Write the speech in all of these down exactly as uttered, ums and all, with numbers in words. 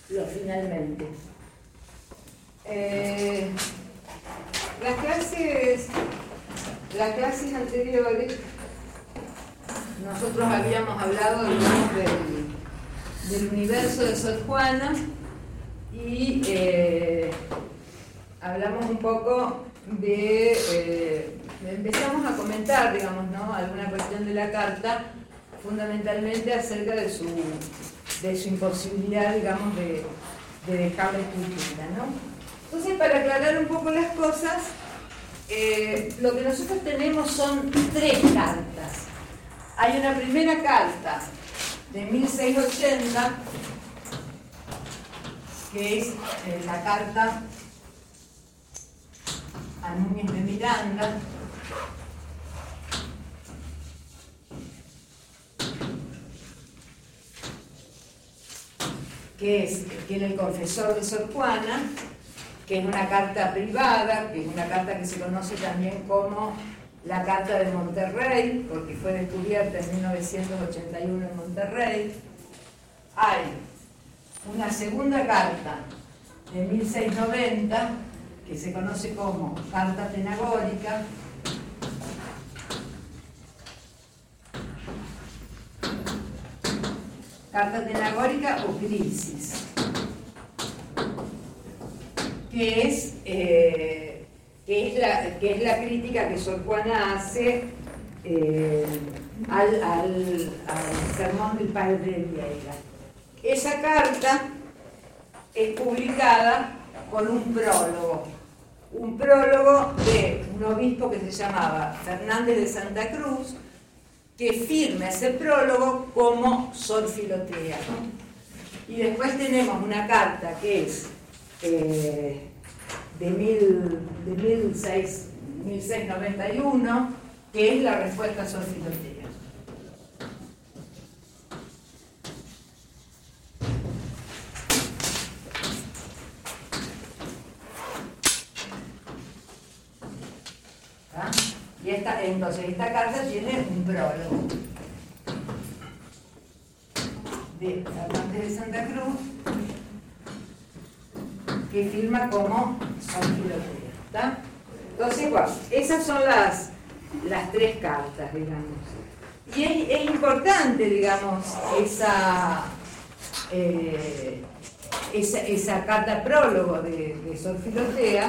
lo finalmente. Eh, las clases, las clases anteriores, nosotros habíamos hablado, digamos, del, del universo de Sor Juana y eh, hablamos un poco de, eh, empezamos a comentar, digamos, ¿no?, alguna cuestión de la carta, fundamentalmente acerca de su, de su imposibilidad, digamos, de, de dejarla escrita, ¿no? Entonces, para aclarar un poco las cosas, eh, lo que nosotros tenemos son tres cartas. Hay una primera carta de mil seiscientos ochenta, que es eh, la carta a Núñez de Miranda, que es que era el confesor de Sor Juana, que es una carta privada, que es una carta que se conoce también como la Carta de Monterrey, porque fue descubierta en mil novecientos ochenta y uno en Monterrey. Hay una segunda carta de mil seiscientos noventa, que se conoce como Carta Tenagórica, Carta Tenagórica o Crisis, que es, eh, que, es la, que es la crítica que Sor Juana hace eh, al, al, al sermón del padre de Vieira. Esa carta es publicada con un prólogo, un prólogo de un obispo que se llamaba Fernández de Santa Cruz, que firma ese prólogo como Sor Filotea, ¿no? Y después tenemos una carta que es eh, de, mil, de mil seiscientos noventa y uno, que es la respuesta a Sor Filotea. ¿Ah? Y esta, entonces esta carta tiene un prólogo de Fernández de Santa Cruz, que firma como Sor Filotea, ¿está? Entonces, bueno, esas son las, las tres cartas, digamos. Y es, es importante, digamos, esa, eh, esa, esa carta prólogo de, de Sor Filotea,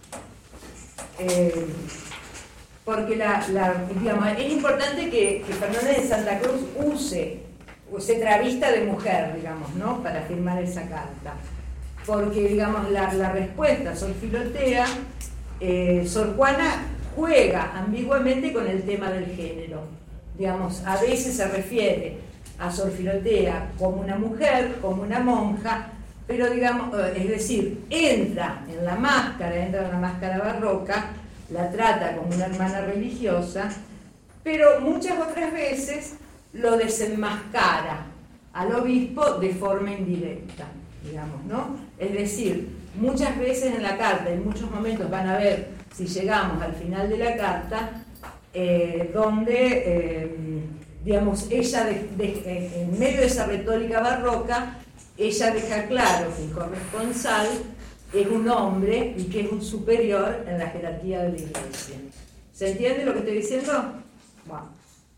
eh, porque la, la, digamos, es importante que, que Fernández de Santa Cruz use, se travista de mujer, digamos, ¿no?, para firmar esa carta. Porque, digamos, la, la respuesta a Sor Filotea, eh, Sor Juana juega ambiguamente con el tema del género. Digamos, a veces se refiere a Sor Filotea como una mujer, como una monja, pero, digamos, es decir, entra en la máscara, entra en la máscara barroca, la trata como una hermana religiosa, pero muchas otras veces lo desenmascara al obispo de forma indirecta, digamos, ¿no? Es decir, muchas veces en la carta, en muchos momentos van a ver, si llegamos al final de la carta, eh, donde, eh, digamos, ella, de, de, en medio de esa retórica barroca, ella deja claro que el corresponsal es un hombre y que es un superior en la jerarquía de la Iglesia. ¿Se entiende lo que estoy diciendo? Bueno.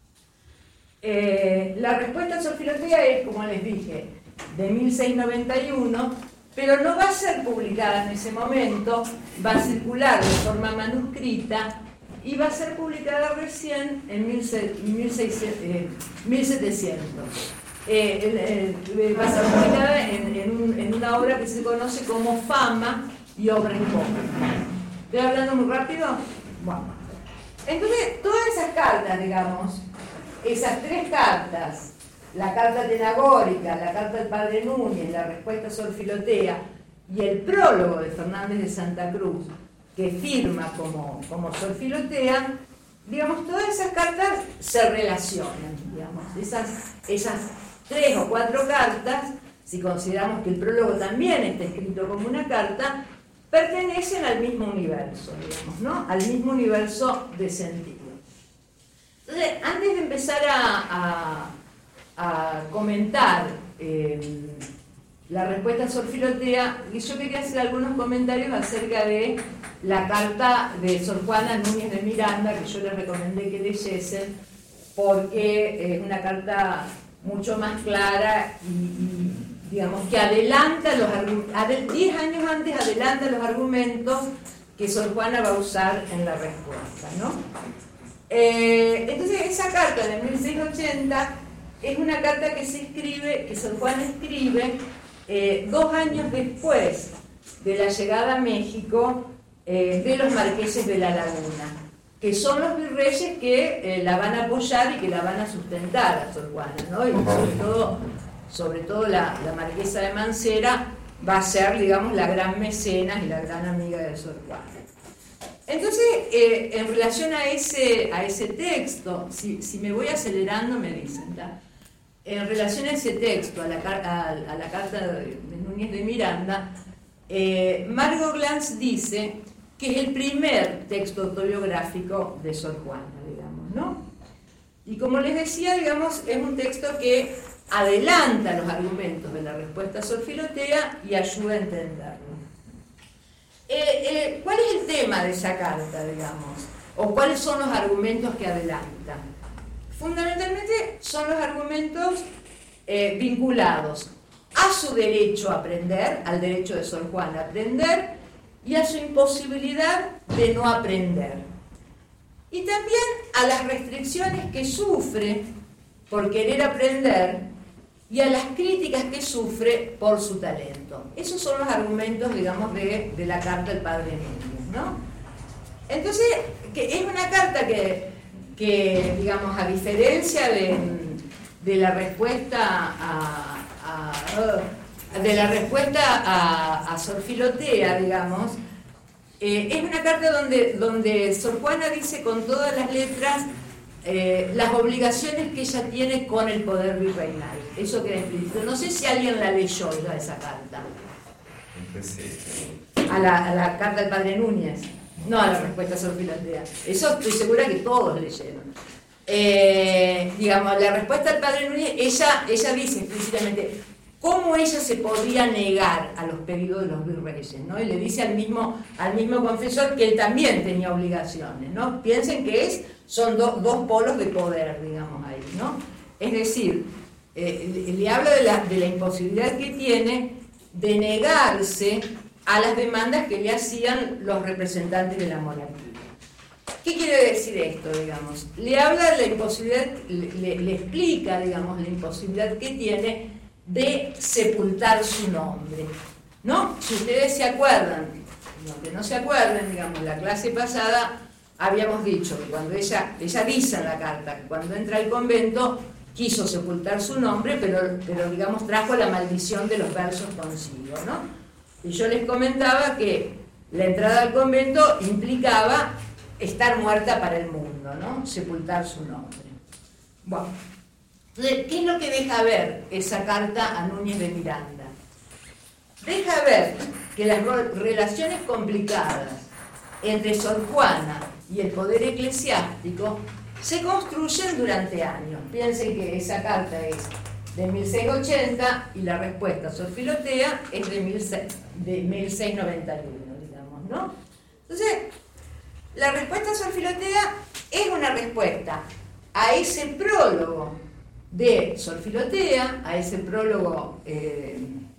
Eh, la respuesta a Sor Filotea es, como les dije, de mil seiscientos noventa y uno, pero no va a ser publicada en ese momento, va a circular de forma manuscrita y va a ser publicada recién en mil setecientos. Eh, eh, eh, va a ser publicada en, en, un, en una obra que se conoce como Fama y Obra en Común. ¿Estoy hablando muy rápido? Bueno. Entonces, todas esas cartas, digamos, esas tres cartas, la carta tenagórica, la carta del padre Núñez, la respuesta a Sor Filotea y el prólogo de Fernández de Santa Cruz, que firma como, como Sor Filotea, digamos, todas esas cartas se relacionan, digamos, esas, esas tres o cuatro cartas, si consideramos que el prólogo también está escrito como una carta, pertenecen al mismo universo, digamos, ¿no? Al mismo universo de sentido. Entonces, antes de empezar a, a, a comentar eh, la respuesta a Sor Filotea, y yo quería hacer algunos comentarios acerca de la carta de Sor Juana Núñez de Miranda, que yo les recomendé que leyesen, porque es una carta mucho más clara y, y digamos que adelanta los argumentos, diez años antes adelanta los argumentos que Sor Juana va a usar en la respuesta, ¿no? Eh, entonces esa carta de mil seiscientos ochenta es una carta que se escribe, que Sor Juana escribe eh, dos años después de la llegada a México eh, de los marqueses de la Laguna, que son los virreyes que eh, la van a apoyar y que la van a sustentar a Sor Juana, ¿no? Y sobre todo, sobre todo la, la marquesa de Mancera va a ser, digamos, la gran mecenas y la gran amiga de Sor Juana. Entonces, eh, en relación a ese, a ese texto, si, si me voy acelerando me dicen, ¿tá? En relación a ese texto, a la, a, a la carta de Núñez de Miranda, eh, Margot Glantz dice que es el primer texto autobiográfico de Sor Juana, digamos, ¿no? Y como les decía, digamos, es un texto que adelanta los argumentos de la respuesta a Sor Filotea y ayuda a entenderlo. Eh, eh, ¿Cuál es el tema de esa carta, digamos? ¿O cuáles son los argumentos que adelanta? Fundamentalmente son los argumentos eh, vinculados a su derecho a aprender, al derecho de Sor Juana a aprender, y a su imposibilidad de no aprender. Y también a las restricciones que sufre por querer aprender y a las críticas que sufre por su talento. Esos son los argumentos, digamos, de, de la carta del padre Núñez, ¿no? Entonces, que es una carta que, que digamos, a diferencia de, de la respuesta a, a, de la respuesta a, a Sor Filotea, digamos, eh, es una carta donde, donde Sor Juana dice con todas las letras eh, las obligaciones que ella tiene con el poder virreinal. Eso queda explícito. No sé si alguien la leyó ya esa carta. A la, a la carta del padre Núñez. No a la respuesta a Sor Filotea. Eso estoy segura que todos leyeron. Eh, digamos, la respuesta al padre Núñez, ella, ella dice explícitamente cómo ella se podía negar a los pedidos de los virreyes, ¿no? Y le dice al mismo, al mismo confesor que él también tenía obligaciones, ¿no? Piensen que es, son do, dos polos de poder, digamos, ahí, ¿no? Es decir, eh, le, le habla de la, de la imposibilidad que tiene de negarse a las demandas que le hacían los representantes de la monarquía. ¿Qué quiere decir esto, digamos? Le habla de la imposibilidad, le, le explica, digamos, la imposibilidad que tiene de sepultar su nombre, ¿no? Si ustedes se acuerdan, los que no se acuerdan, digamos, la clase pasada habíamos dicho que cuando ella, ella dice en la carta que cuando entra al convento quiso sepultar su nombre, pero, pero digamos, trajo la maldición de los versos consigo, ¿no? Y yo les comentaba que la entrada al convento implicaba estar muerta para el mundo, ¿no? Sepultar su nombre. Bueno, entonces, ¿qué es lo que deja ver esa carta a Núñez de Miranda? Deja ver que las relaciones complicadas entre Sor Juana y el poder eclesiástico se construyen durante años. Piensen que esa carta es de mil seiscientos ochenta y la respuesta a Sor Filotea es de mil seiscientos noventa y uno, digamos, ¿no? Entonces, la respuesta a Sor Filotea es una respuesta a ese prólogo de Sor Filotea, a ese prólogo eh,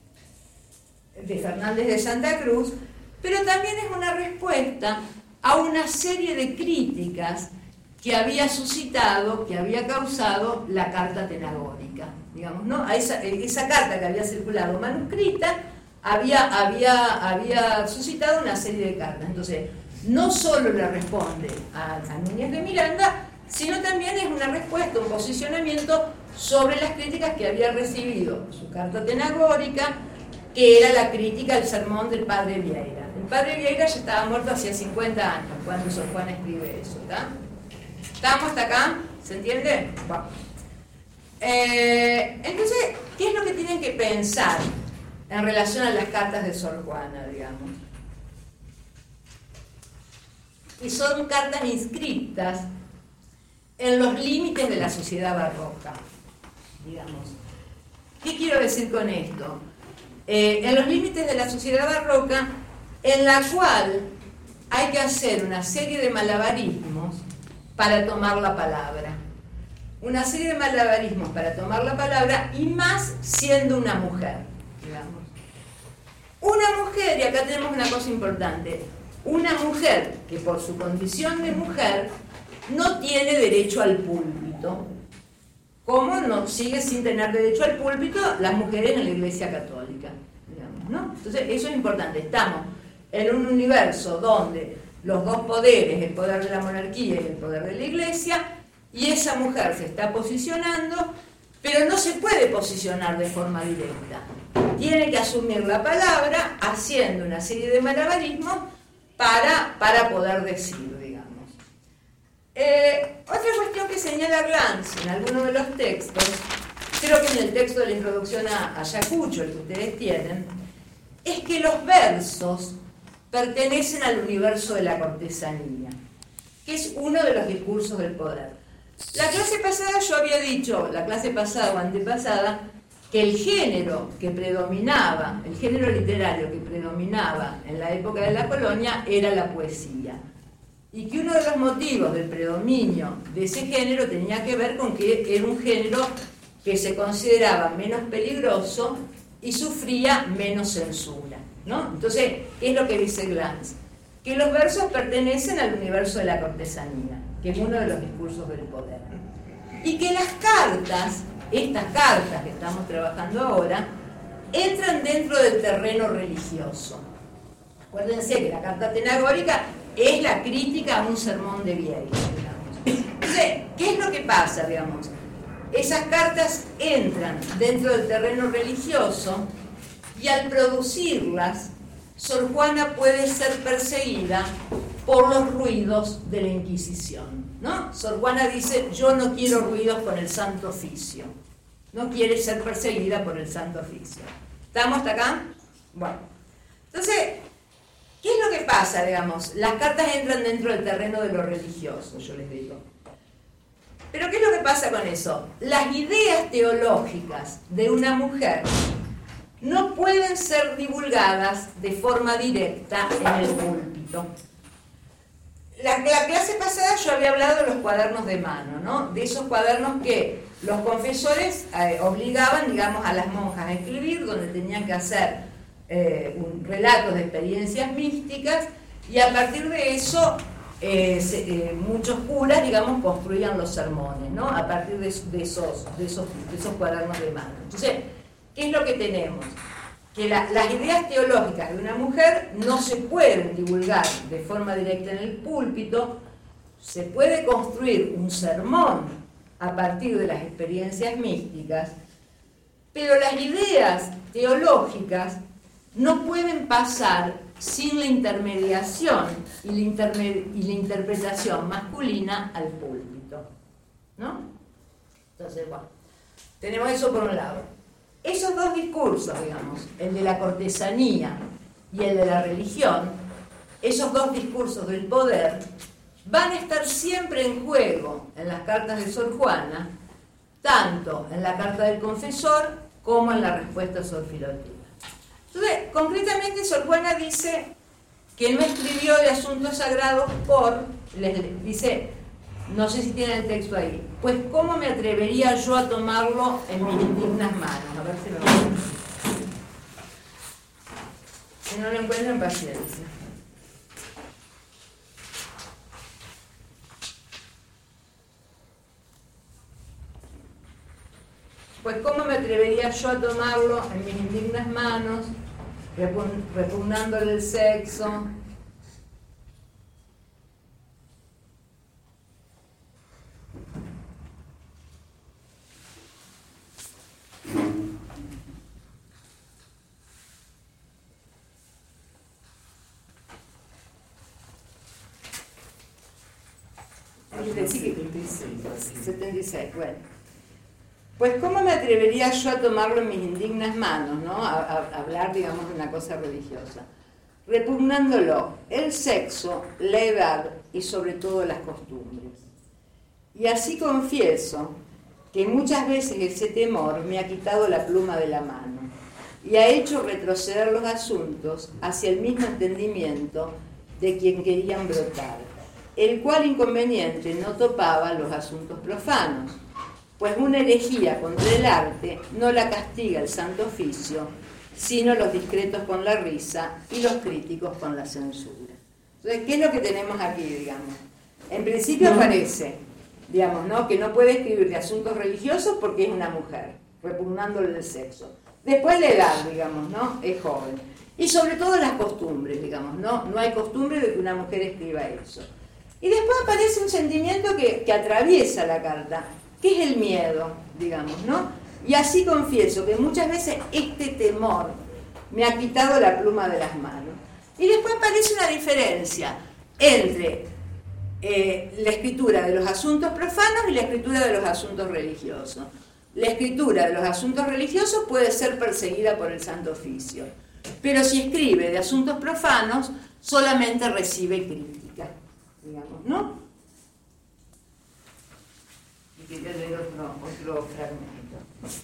de Fernández de Santa Cruz, pero también es una respuesta a una serie de críticas que había suscitado, que había causado la carta tenagórica, digamos, ¿no? A esa, esa carta que había circulado manuscrita había, había, había suscitado una serie de cartas. Entonces, no solo le responde a, a Núñez de Miranda, sino también es una respuesta, un posicionamiento sobre las críticas que había recibido su carta tenagórica, que era la crítica al sermón del padre Vieira. El padre Vieira ya estaba muerto hacía cincuenta años cuando Sor Juana escribe eso, ¿está? ¿Estamos hasta acá? ¿Se entiende? Bueno. Eh, entonces, ¿qué es lo que tienen que pensar en relación a las cartas de Sor Juana, digamos? Y son cartas inscritas en los límites de la sociedad barroca, digamos. ¿Qué quiero decir con esto? eh, en los límites de la sociedad barroca, en la cual hay que hacer una serie de malabarismos para tomar la palabra. Una serie de malabarismos para tomar la palabra, y más siendo una mujer, digamos. Una mujer, y acá tenemos una cosa importante, una mujer que por su condición de mujer no tiene derecho al púlpito, como no sigue sin tener derecho al púlpito las mujeres en la Iglesia Católica, digamos, ¿no? Entonces eso es importante. Estamos en un universo donde los dos poderes, el poder de la monarquía y el poder de la Iglesia, y esa mujer se está posicionando, pero no se puede posicionar de forma directa. Tiene que asumir la palabra haciendo una serie de malabarismos para, para poder decir, digamos. Eh, otra cuestión que señala Glantz en algunos de los textos, creo que en el texto de la introducción a, a Ayacucho, el que ustedes tienen, es que los versos pertenecen al universo de la cortesanía, que es uno de los discursos del poder. La clase pasada yo había dicho, la clase pasada o antepasada, que el género que predominaba, el género literario que predominaba en la época de la colonia era la poesía. Y que uno de los motivos del predominio de ese género tenía que ver con que era un género que se consideraba menos peligroso y sufría menos censura, ¿no? Entonces, ¿qué es lo que dice Glantz? Que los versos pertenecen al universo de la cortesanía, que es uno de los discursos del poder. Y que las cartas, estas cartas que estamos trabajando ahora, entran dentro del terreno religioso. Acuérdense que la carta atenagórica es la crítica a un sermón de Vieira, digamos. Entonces, ¿qué es lo que pasa, digamos? Esas cartas entran dentro del terreno religioso y al producirlas, Sor Juana puede ser perseguida por los ruidos de la Inquisición, ¿no? Sor Juana dice, yo no quiero ruidos con el Santo Oficio. No quiere ser perseguida por el Santo Oficio. ¿Estamos hasta acá? Bueno. Entonces, ¿qué es lo que pasa, digamos? Las cartas entran dentro del terreno de lo religioso, yo les digo. Pero ¿qué es lo que pasa con eso? Las ideas teológicas de una mujer no pueden ser divulgadas de forma directa en el púlpito. La, la clase pasada yo había hablado de los cuadernos de mano, ¿no? De esos cuadernos que los confesores eh, obligaban, digamos, a las monjas a escribir, donde tenían que hacer eh, un relato de experiencias místicas, y a partir de eso eh, se, eh, muchos curas, digamos, construían los sermones, ¿no? A partir de, de, esos, de, esos, de esos cuadernos de mano. Entonces, ¿qué es lo que tenemos? Que la, las ideas teológicas de una mujer no se pueden divulgar de forma directa en el púlpito. Se puede construir un sermón a partir de las experiencias místicas, pero las ideas teológicas no pueden pasar sin la intermediación y la, interme- y la interpretación masculina al púlpito, ¿no? Entonces, bueno, tenemos eso por un lado. Esos dos discursos, digamos, el de la cortesanía y el de la religión, esos dos discursos del poder, van a estar siempre en juego en las cartas de Sor Juana, tanto en la carta del confesor como en la respuesta a Sor Filotea. Entonces, concretamente, Sor Juana dice que no escribió de asuntos sagrados por, les dice, no sé si tienen el texto ahí, pues ¿cómo me atrevería yo a tomarlo en mis indignas manos? A ver si lo encuentro. Si no lo encuentran, paciencia. Pues ¿cómo me atrevería yo a tomarlo en mis indignas manos, repugnándole el sexo? setenta y seis, bueno. Pues ¿cómo me atrevería yo a tomarlo en mis indignas manos, ¿no? A, a, a hablar, digamos, de una cosa religiosa. Repugnándolo, el sexo, la edad y sobre todo las costumbres. Y así confieso que muchas veces ese temor me ha quitado la pluma de la mano. y ha hecho retroceder los asuntos hacia el mismo entendimiento de quien querían brotar, el cual inconveniente no topaba los asuntos profanos, pues una herejía contra el arte no la castiga el Santo Oficio, sino los discretos con la risa y los críticos con la censura. Entonces, ¿qué es lo que tenemos aquí, digamos? En principio aparece, digamos, ¿no?, que no puede escribir de asuntos religiosos porque es una mujer, repugnándole el sexo. Después la edad, digamos, ¿no?, es joven. Y sobre todo las costumbres, digamos, ¿no? No hay costumbre de que una mujer escriba eso. Y después aparece un sentimiento que, que atraviesa la carta, que es el miedo, digamos, ¿no? Y así confieso que muchas veces este temor me ha quitado la pluma de las manos. Y después aparece una diferencia entre eh, la escritura de los asuntos profanos y la escritura de los asuntos religiosos. La escritura de los asuntos religiosos puede ser perseguida por el Santo Oficio, pero si escribe de asuntos profanos, solamente recibe crítica, digamos, ¿no? Y quería leer otro, otro fragmento.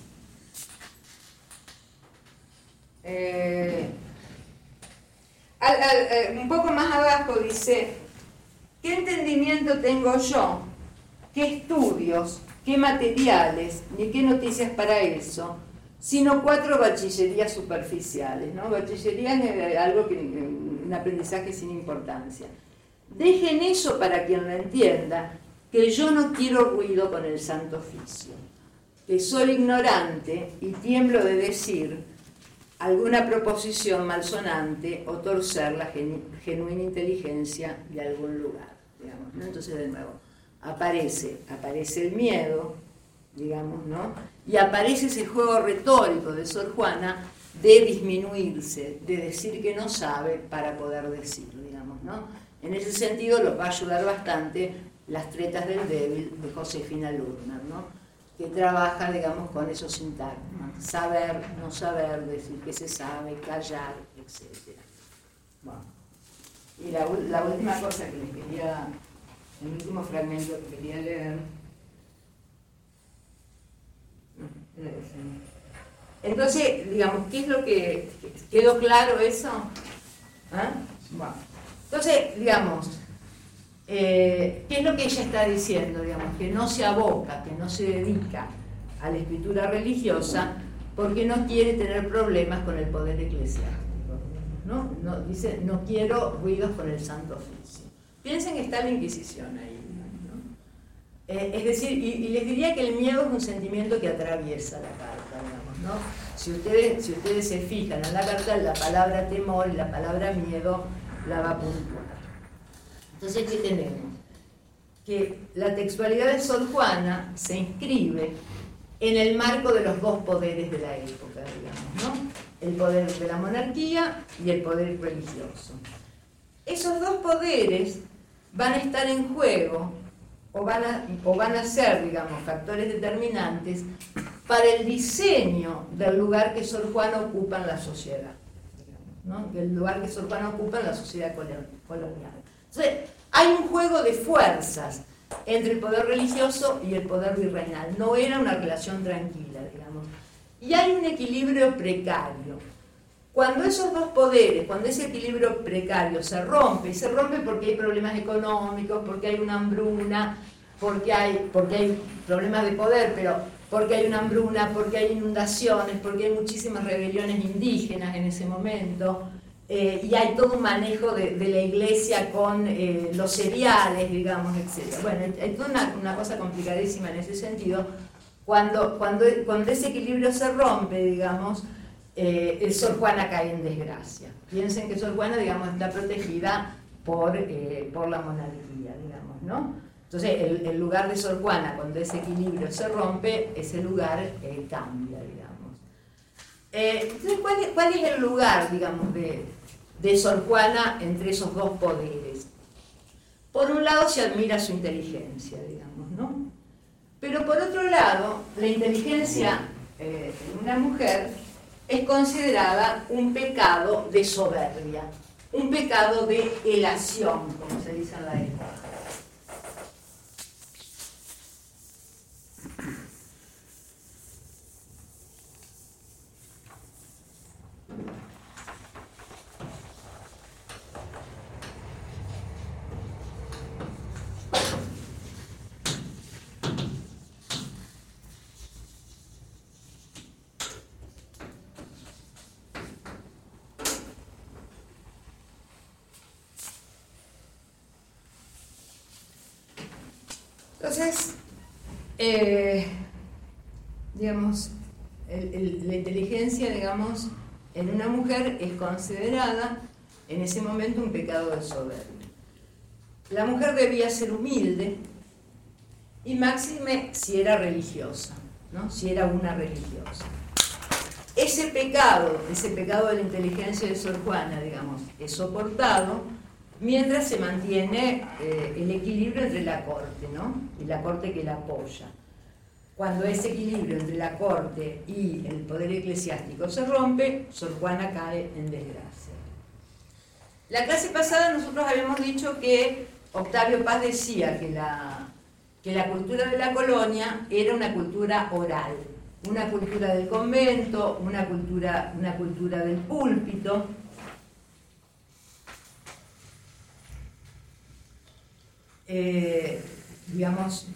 Eh, al, al, un poco más abajo dice: ¿qué entendimiento tengo yo? ¿Qué estudios? ¿Qué materiales? Ni qué noticias para eso, sino cuatro bachillerías superficiales, ¿no? Bachillería es algo que, un aprendizaje sin importancia. Dejen eso para quien lo entienda, que yo no quiero ruido con el Santo Oficio, que soy ignorante y tiemblo de decir alguna proposición malsonante o torcer la genu genuina inteligencia de algún lugar, digamos, ¿no? Entonces, de nuevo, aparece, aparece el miedo, digamos, ¿no? Y aparece ese juego retórico de Sor Juana de disminuirse, de decir que no sabe para poder decir, digamos, ¿no? En ese sentido los va a ayudar bastante Las tretas del débil de Josefina Lurner, ¿no?, que trabaja, digamos, con esos sintagmas: saber, no saber, decir que se sabe, callar, etcétera. Bueno, y la, la última cosa que les quería, el último fragmento que quería leer. Entonces, digamos, ¿qué es lo que quedó claro eso? ¿Ah? Bueno, entonces, digamos, eh, ¿qué es lo que ella está diciendo? Digamos, que no se aboca, que no se dedica a la escritura religiosa porque no quiere tener problemas con el poder eclesiástico, ¿no? No, dice, no quiero ruidos con el Santo Oficio. Piensen que está la Inquisición ahí, ¿no? Eh, es decir, y, y les diría que el miedo es un sentimiento que atraviesa la carta, digamos, ¿no? Si ustedes, si ustedes se fijan en la carta, la palabra temor y la palabra miedo la va a puntuar. Entonces, ¿qué tenemos? Que la textualidad de Sor Juana se inscribe en el marco de los dos poderes de la época, digamos, ¿no? El poder de la monarquía y el poder religioso. Esos dos poderes van a estar en juego o van a, o van a ser, digamos, factores determinantes para el diseño del lugar que Sor Juana ocupa en la sociedad, digamos, ¿no? El lugar que Sor Juana ocupa en la sociedad colonial. Entonces, hay un juego de fuerzas entre el poder religioso y el poder virreinal. No era una relación tranquila, digamos. Y hay un equilibrio precario. Cuando esos dos poderes, cuando ese equilibrio precario se rompe, y se rompe porque hay problemas económicos, porque hay una hambruna, porque hay, porque hay problemas de poder, pero porque hay una hambruna, porque hay inundaciones, porque hay muchísimas rebeliones indígenas en ese momento, eh, y hay todo un manejo de, de la iglesia con eh, los cereales, digamos, etcétera. Bueno, hay toda una, una cosa complicadísima en ese sentido. Cuando, cuando, cuando ese equilibrio se rompe, digamos, eh, el Sor Juana cae en desgracia. Piensen que Sor Juana, digamos, está protegida por, eh, por la monarquía, digamos, ¿no? Entonces, el, el lugar de Sor Juana, cuando ese equilibrio se rompe, ese lugar eh, cambia, digamos. Eh, entonces, ¿cuál es, ¿cuál es el lugar, digamos, de, de Sor Juana entre esos dos poderes? Por un lado, se admira su inteligencia, digamos, ¿no? Pero por otro lado, la inteligencia eh, de una mujer es considerada un pecado de soberbia, un pecado de elación, como se dice en la época. Entonces, eh, digamos, el, el, la inteligencia, digamos, en una mujer es considerada en ese momento un pecado de soberbia. La mujer debía ser humilde y máxime si era religiosa, ¿no? Si era una religiosa. Ese pecado, ese pecado de la inteligencia de Sor Juana, digamos, es soportado mientras se mantiene eh, el equilibrio entre la corte, ¿no? Y la corte que la apoya. Cuando ese equilibrio entre la corte y el poder eclesiástico se rompe, Sor Juana cae en desgracia. La clase pasada nosotros habíamos dicho que Octavio Paz decía que la, que la cultura de la colonia era una cultura oral, una cultura del convento, una cultura, una cultura del púlpito. Eh, digamos,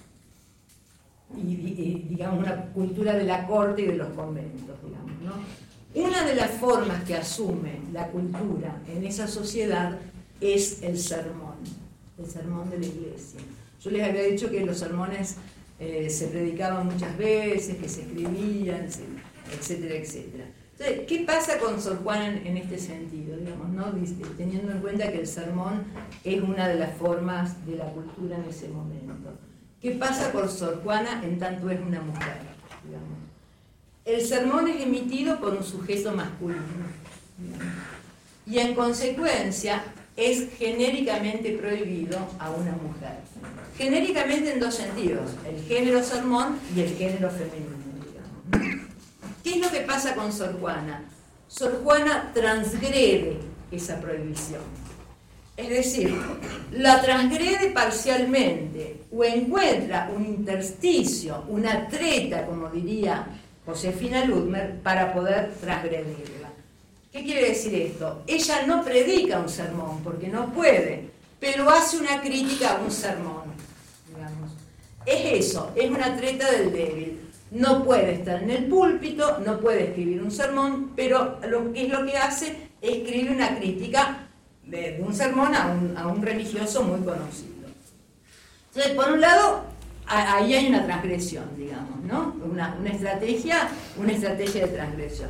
y, y, digamos, una cultura de la corte y de los conventos, digamos, ¿no? Una de las formas que asume la cultura en esa sociedad es el sermón, el sermón de la iglesia. Yo les había dicho que los sermones eh, se predicaban muchas veces, que se escribían, etcétera, etcétera. Entonces, ¿qué pasa con Sor Juana en, en este sentido, digamos, ¿no? Teniendo en cuenta que el sermón es una de las formas de la cultura en ese momento? ¿Qué pasa con Sor Juana en tanto es una mujer, digamos? El sermón es emitido por un sujeto masculino, digamos, y en consecuencia es genéricamente prohibido a una mujer. Genéricamente en dos sentidos, el género sermón y el género femenino, digamos, ¿no? ¿Qué es lo que pasa con Sor Juana? Sor Juana transgrede esa prohibición. Es decir, la transgrede parcialmente o encuentra un intersticio, una treta, como diría Josefina Ludmer, para poder transgredirla. ¿Qué quiere decir esto? Ella no predica un sermón, porque no puede, pero hace una crítica a un sermón, digamos. Es eso, es una treta del débil. No puede estar en el púlpito, no puede escribir un sermón, pero lo que es lo que hace es escribir una crítica de, de un sermón a un, a un religioso muy conocido. Entonces, por un lado, a, ahí hay una transgresión, digamos, ¿no? Una, una estrategia, una estrategia de transgresión.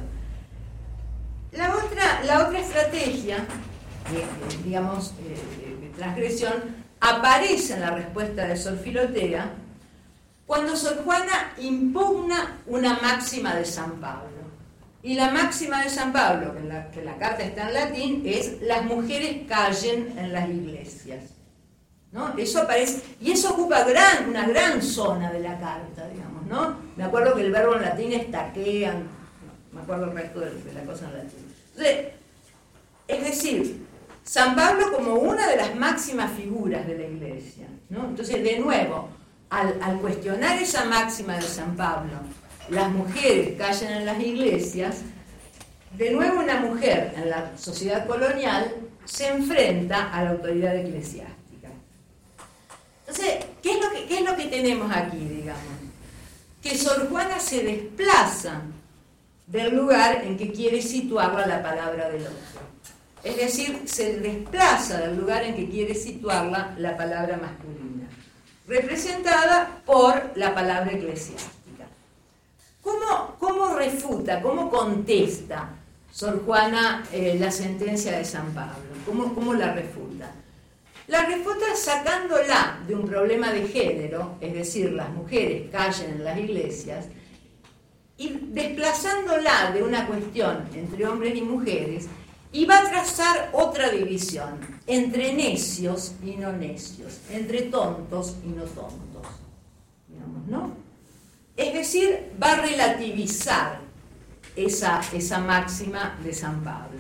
La otra, la otra estrategia, de, de, digamos, eh, de, de transgresión, aparece en la respuesta de Sor Filotea, cuando Sor Juana impugna una máxima de San Pablo. Y la máxima de San Pablo, que la, que la carta está en latín, es: las mujeres callen en las iglesias, ¿no? Eso aparece, y eso ocupa gran, una gran zona de la carta, digamos, ¿no? Me acuerdo que el verbo en latín es taquean, no, me acuerdo el resto de, de la cosa en latín. Entonces, es decir, San Pablo como una de las máximas figuras de la iglesia, ¿no? Entonces, de nuevo, Al, al cuestionar esa máxima de San Pablo, las mujeres callan en las iglesias, de nuevo una mujer en la sociedad colonial se enfrenta a la autoridad eclesiástica. Entonces, ¿qué es lo que, qué es lo que tenemos aquí, digamos? Que Sor Juana se desplaza del lugar en que quiere situarla la palabra del otro. Es decir, se desplaza del lugar en que quiere situarla la palabra masculina, representada por la palabra eclesiástica. ¿Cómo, cómo refuta, cómo contesta Sor Juana eh, la sentencia de San Pablo? ¿Cómo, cómo la refuta? La refuta sacándola de un problema de género, es decir, las mujeres callen en las iglesias, y desplazándola de una cuestión entre hombres y mujeres, y va a trazar otra división entre necios y no necios, entre tontos y no tontos, digamos, ¿no? Es decir, va a relativizar esa, esa máxima de San Pablo.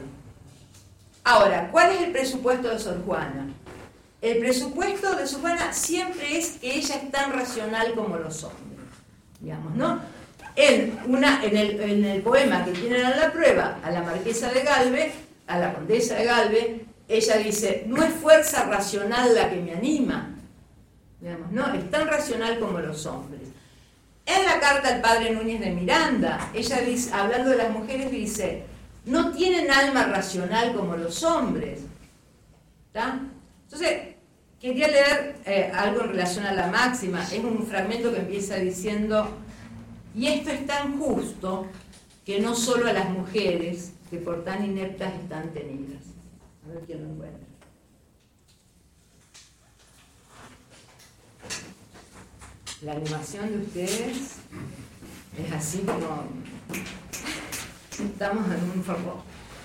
Ahora, ¿cuál es el presupuesto de Sor Juana? El presupuesto de Sor Juana siempre es que ella es tan racional como los hombres, digamos, ¿no? En, una, en, el, en el poema que tienen a la prueba, a la marquesa de Galve, a la condesa de Galve, ella dice: no es fuerza racional la que me anima, digamos, ¿no? Es tan racional como los hombres. En la carta al padre Núñez de Miranda, ella dice, hablando de las mujeres, dice: no tienen alma racional como los hombres. ¿Está? Entonces, quería leer eh, algo en relación a la máxima. Es un fragmento que empieza diciendo: y esto es tan justo que no solo a las mujeres que por tan ineptas están tenidas. A ver quién lo encuentra. La animación de ustedes es así como estamos en un favor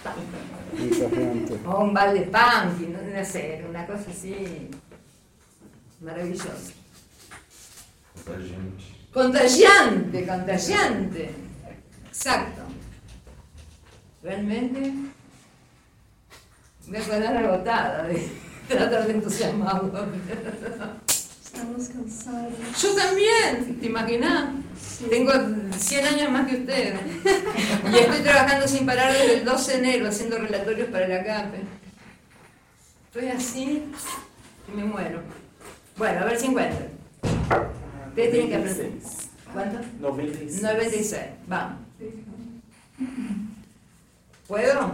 o un balde punk, no, no sé, una cosa así maravillosa. Contagiante. Contagiante, contagiante. Exacto. Realmente me voy a quedar agotada de tratar de entusiasmarlo. Estamos cansados. Yo también, ¿te imaginas? Sí. Tengo cien años más que usted. Y estoy trabajando sin parar desde el doce de enero haciendo relatorios para la C A P E. Estoy así y me muero. Bueno, a ver si encuentran. Ustedes tienen que aprender. ¿Cuánto? noventa y seis. noventa y seis. Vamos. ¿Puedo?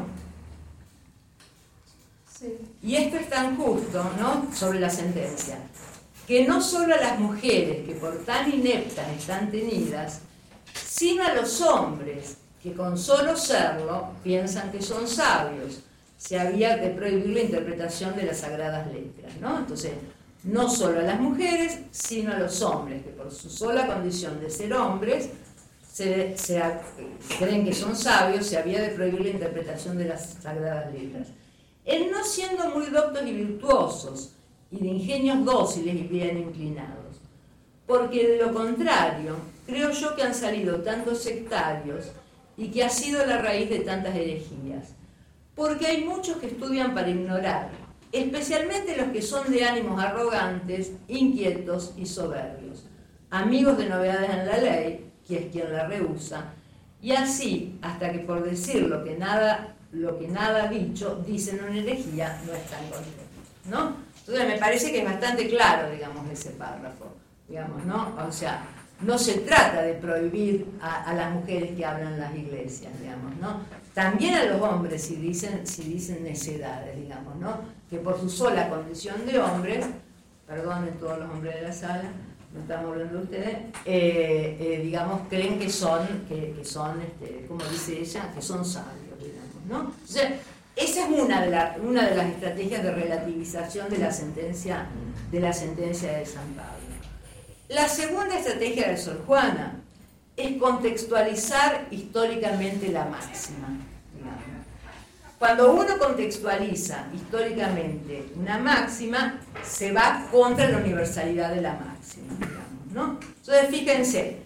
Sí. Y esto es tan justo, ¿no? Sobre la sentencia. Que no solo a las mujeres que por tan ineptas están tenidas, sino a los hombres que con solo serlo piensan que son sabios, se había de prohibir la interpretación de las sagradas letras, ¿no? Entonces, no solo a las mujeres, sino a los hombres que por su sola condición de ser hombres se, se, creen que son sabios, se había de prohibir la interpretación de las sagradas letras. En no siendo muy doctos y virtuosos, y de ingenios dóciles y bien inclinados, porque de lo contrario, creo yo que han salido tantos sectarios y que ha sido la raíz de tantas herejías, porque hay muchos que estudian para ignorar, especialmente los que son de ánimos arrogantes, inquietos y soberbios, amigos de novedades en la ley, que es quien la rehúsa, y así, hasta que por decir lo que nada, lo que nada dicho, dicen una herejía, no están contentos, ¿no? Entonces me parece que es bastante claro, digamos, ese párrafo, digamos, ¿no? O sea, no se trata de prohibir a, a las mujeres que hablan en las iglesias, digamos, ¿no? También a los hombres si dicen, si dicen necedades, digamos, ¿no? Que por su sola condición de hombres, perdonen todos los hombres de la sala, no estamos hablando de ustedes, eh, eh, digamos, creen que son, que, que son, este, como dice ella, que son sabios, digamos, ¿no? O sea, esa es una de, la, una de las estrategias de relativización de la sentencia de la sentencia de San Pablo. La segunda estrategia de Sor Juana es contextualizar históricamente la máxima. Digamos. Cuando uno contextualiza históricamente una máxima, se va contra la universalidad de la máxima. Digamos, ¿no? Entonces, fíjense,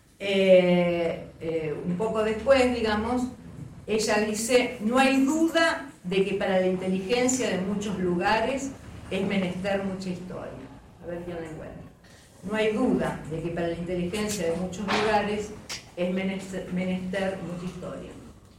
eh, eh, un poco después, digamos, ella dice: no hay duda de que para la inteligencia de muchos lugares es menester mucha historia. A ver quién la encuentra. No hay duda de que para la inteligencia de muchos lugares es menester, menester mucha historia.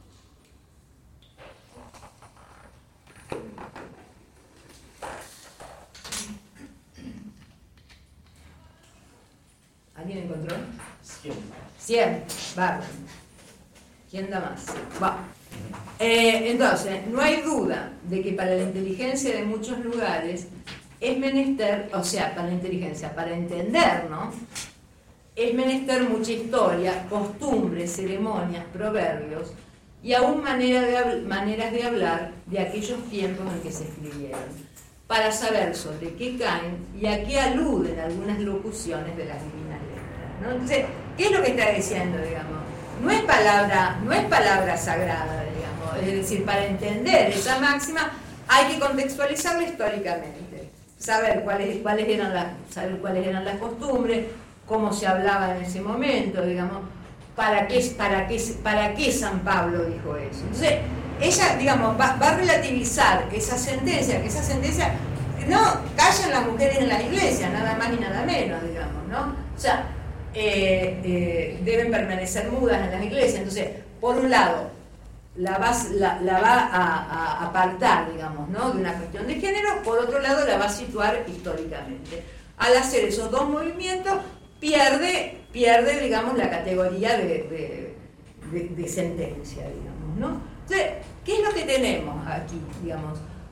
¿Alguien encontró? cien. cien. Bárbaro. ¿Quién da más? Va. Eh, entonces, no hay duda de que para la inteligencia de muchos lugares es menester, o sea, para la inteligencia, para entender, ¿no? Es menester mucha historia, costumbres, ceremonias, proverbios y aún manera de, maneras de hablar de aquellos tiempos en que se escribieron, para saber sobre qué caen y a qué aluden algunas locuciones de las divinas letras, ¿no? Entonces, ¿qué es lo que está diciendo, digamos? No es palabra, no es palabra sagrada, digamos, es decir, para entender esa máxima hay que contextualizarla históricamente, saber cuáles, cuáles, eran las, saber cuáles eran las costumbres, cómo se hablaba en ese momento, digamos, para qué, para qué, para qué San Pablo dijo eso. Entonces, ella, digamos, va, va a relativizar esa sentencia, que esa sentencia, no, callan las mujeres en las iglesias, nada más ni nada menos, digamos, ¿no? O sea, eh, eh, deben permanecer mudas en las iglesias. Entonces, por un lado, la va, la, la va a, a apartar, digamos, ¿no? De una cuestión de género, por otro lado, la va a situar históricamente. Al hacer esos dos movimientos, pierde, pierde digamos, la categoría de, de, de, de sentencia, digamos, ¿no? Entonces, ¿qué es lo que tenemos aquí, digamos?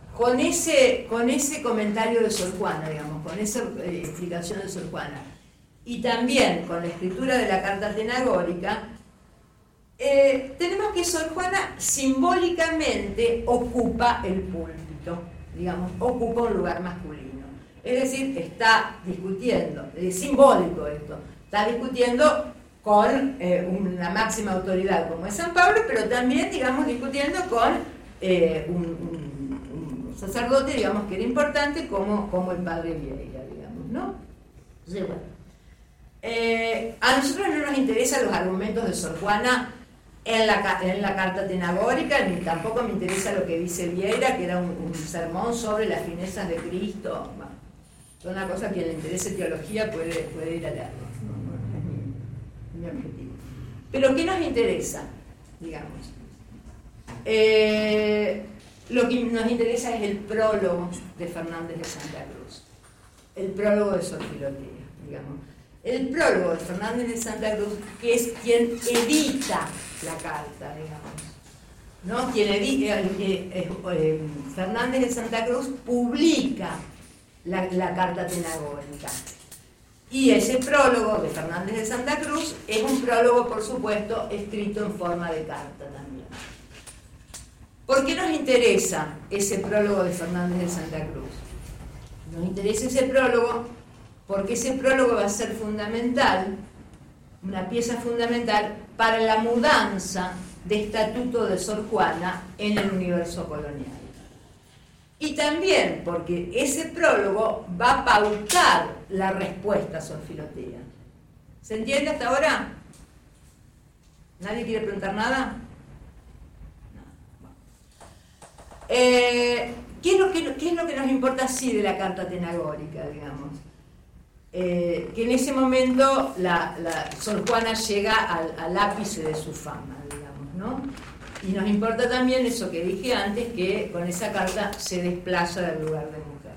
con ese, con ese comentario de Sor Juana, digamos, con esa eh, explicación de Sor Juana, y también con la escritura de la carta atenagórica, eh, tenemos que Sor Juana simbólicamente ocupa el púlpito, digamos, ocupa un lugar masculino. Es decir, está discutiendo, es simbólico esto, está discutiendo con eh, una máxima autoridad como es San Pablo, pero también, digamos, discutiendo con eh, un, un, un sacerdote, digamos, que era importante como, como el padre Vieira, digamos, ¿no? Entonces, bueno, eh, a nosotros no nos interesan los argumentos de Sor Juana en la, en la carta atenagórica, ni tampoco me interesa lo que dice Vieira, que era un, un sermón sobre las finezas de Cristo. Bueno, es una cosa que le interese teología puede, puede ir a leerlo. No, no, es mi, mi objetivo. Pero ¿qué nos interesa? Digamos. Eh, lo que nos interesa es el prólogo de Fernández de Santa Cruz. El prólogo de Sor Filotea, digamos. El prólogo de Fernández de Santa Cruz, que es quien edita la carta, digamos, ¿no? Quien edita, eh, eh, eh, Fernández de Santa Cruz publica la, la carta atenagórica. Y ese prólogo de Fernández de Santa Cruz es un prólogo, por supuesto, escrito en forma de carta también. ¿Por qué nos interesa ese prólogo de Fernández de Santa Cruz? Nos interesa ese prólogo porque ese prólogo va a ser fundamental, una pieza fundamental para la mudanza de estatuto de Sor Juana en el universo colonial. Y también porque ese prólogo va a pautar la respuesta a Sor Filotea. ¿Se entiende hasta ahora? ¿Nadie quiere preguntar nada? No. Bueno. Eh, ¿qué, es lo que, ¿Qué es lo que nos importa así de la carta atenagórica, digamos? Eh, que en ese momento la, la Sor Juana llega al, al ápice de su fama, digamos, ¿no? Y nos importa también eso que dije antes, que con esa carta se desplaza del lugar de mujer.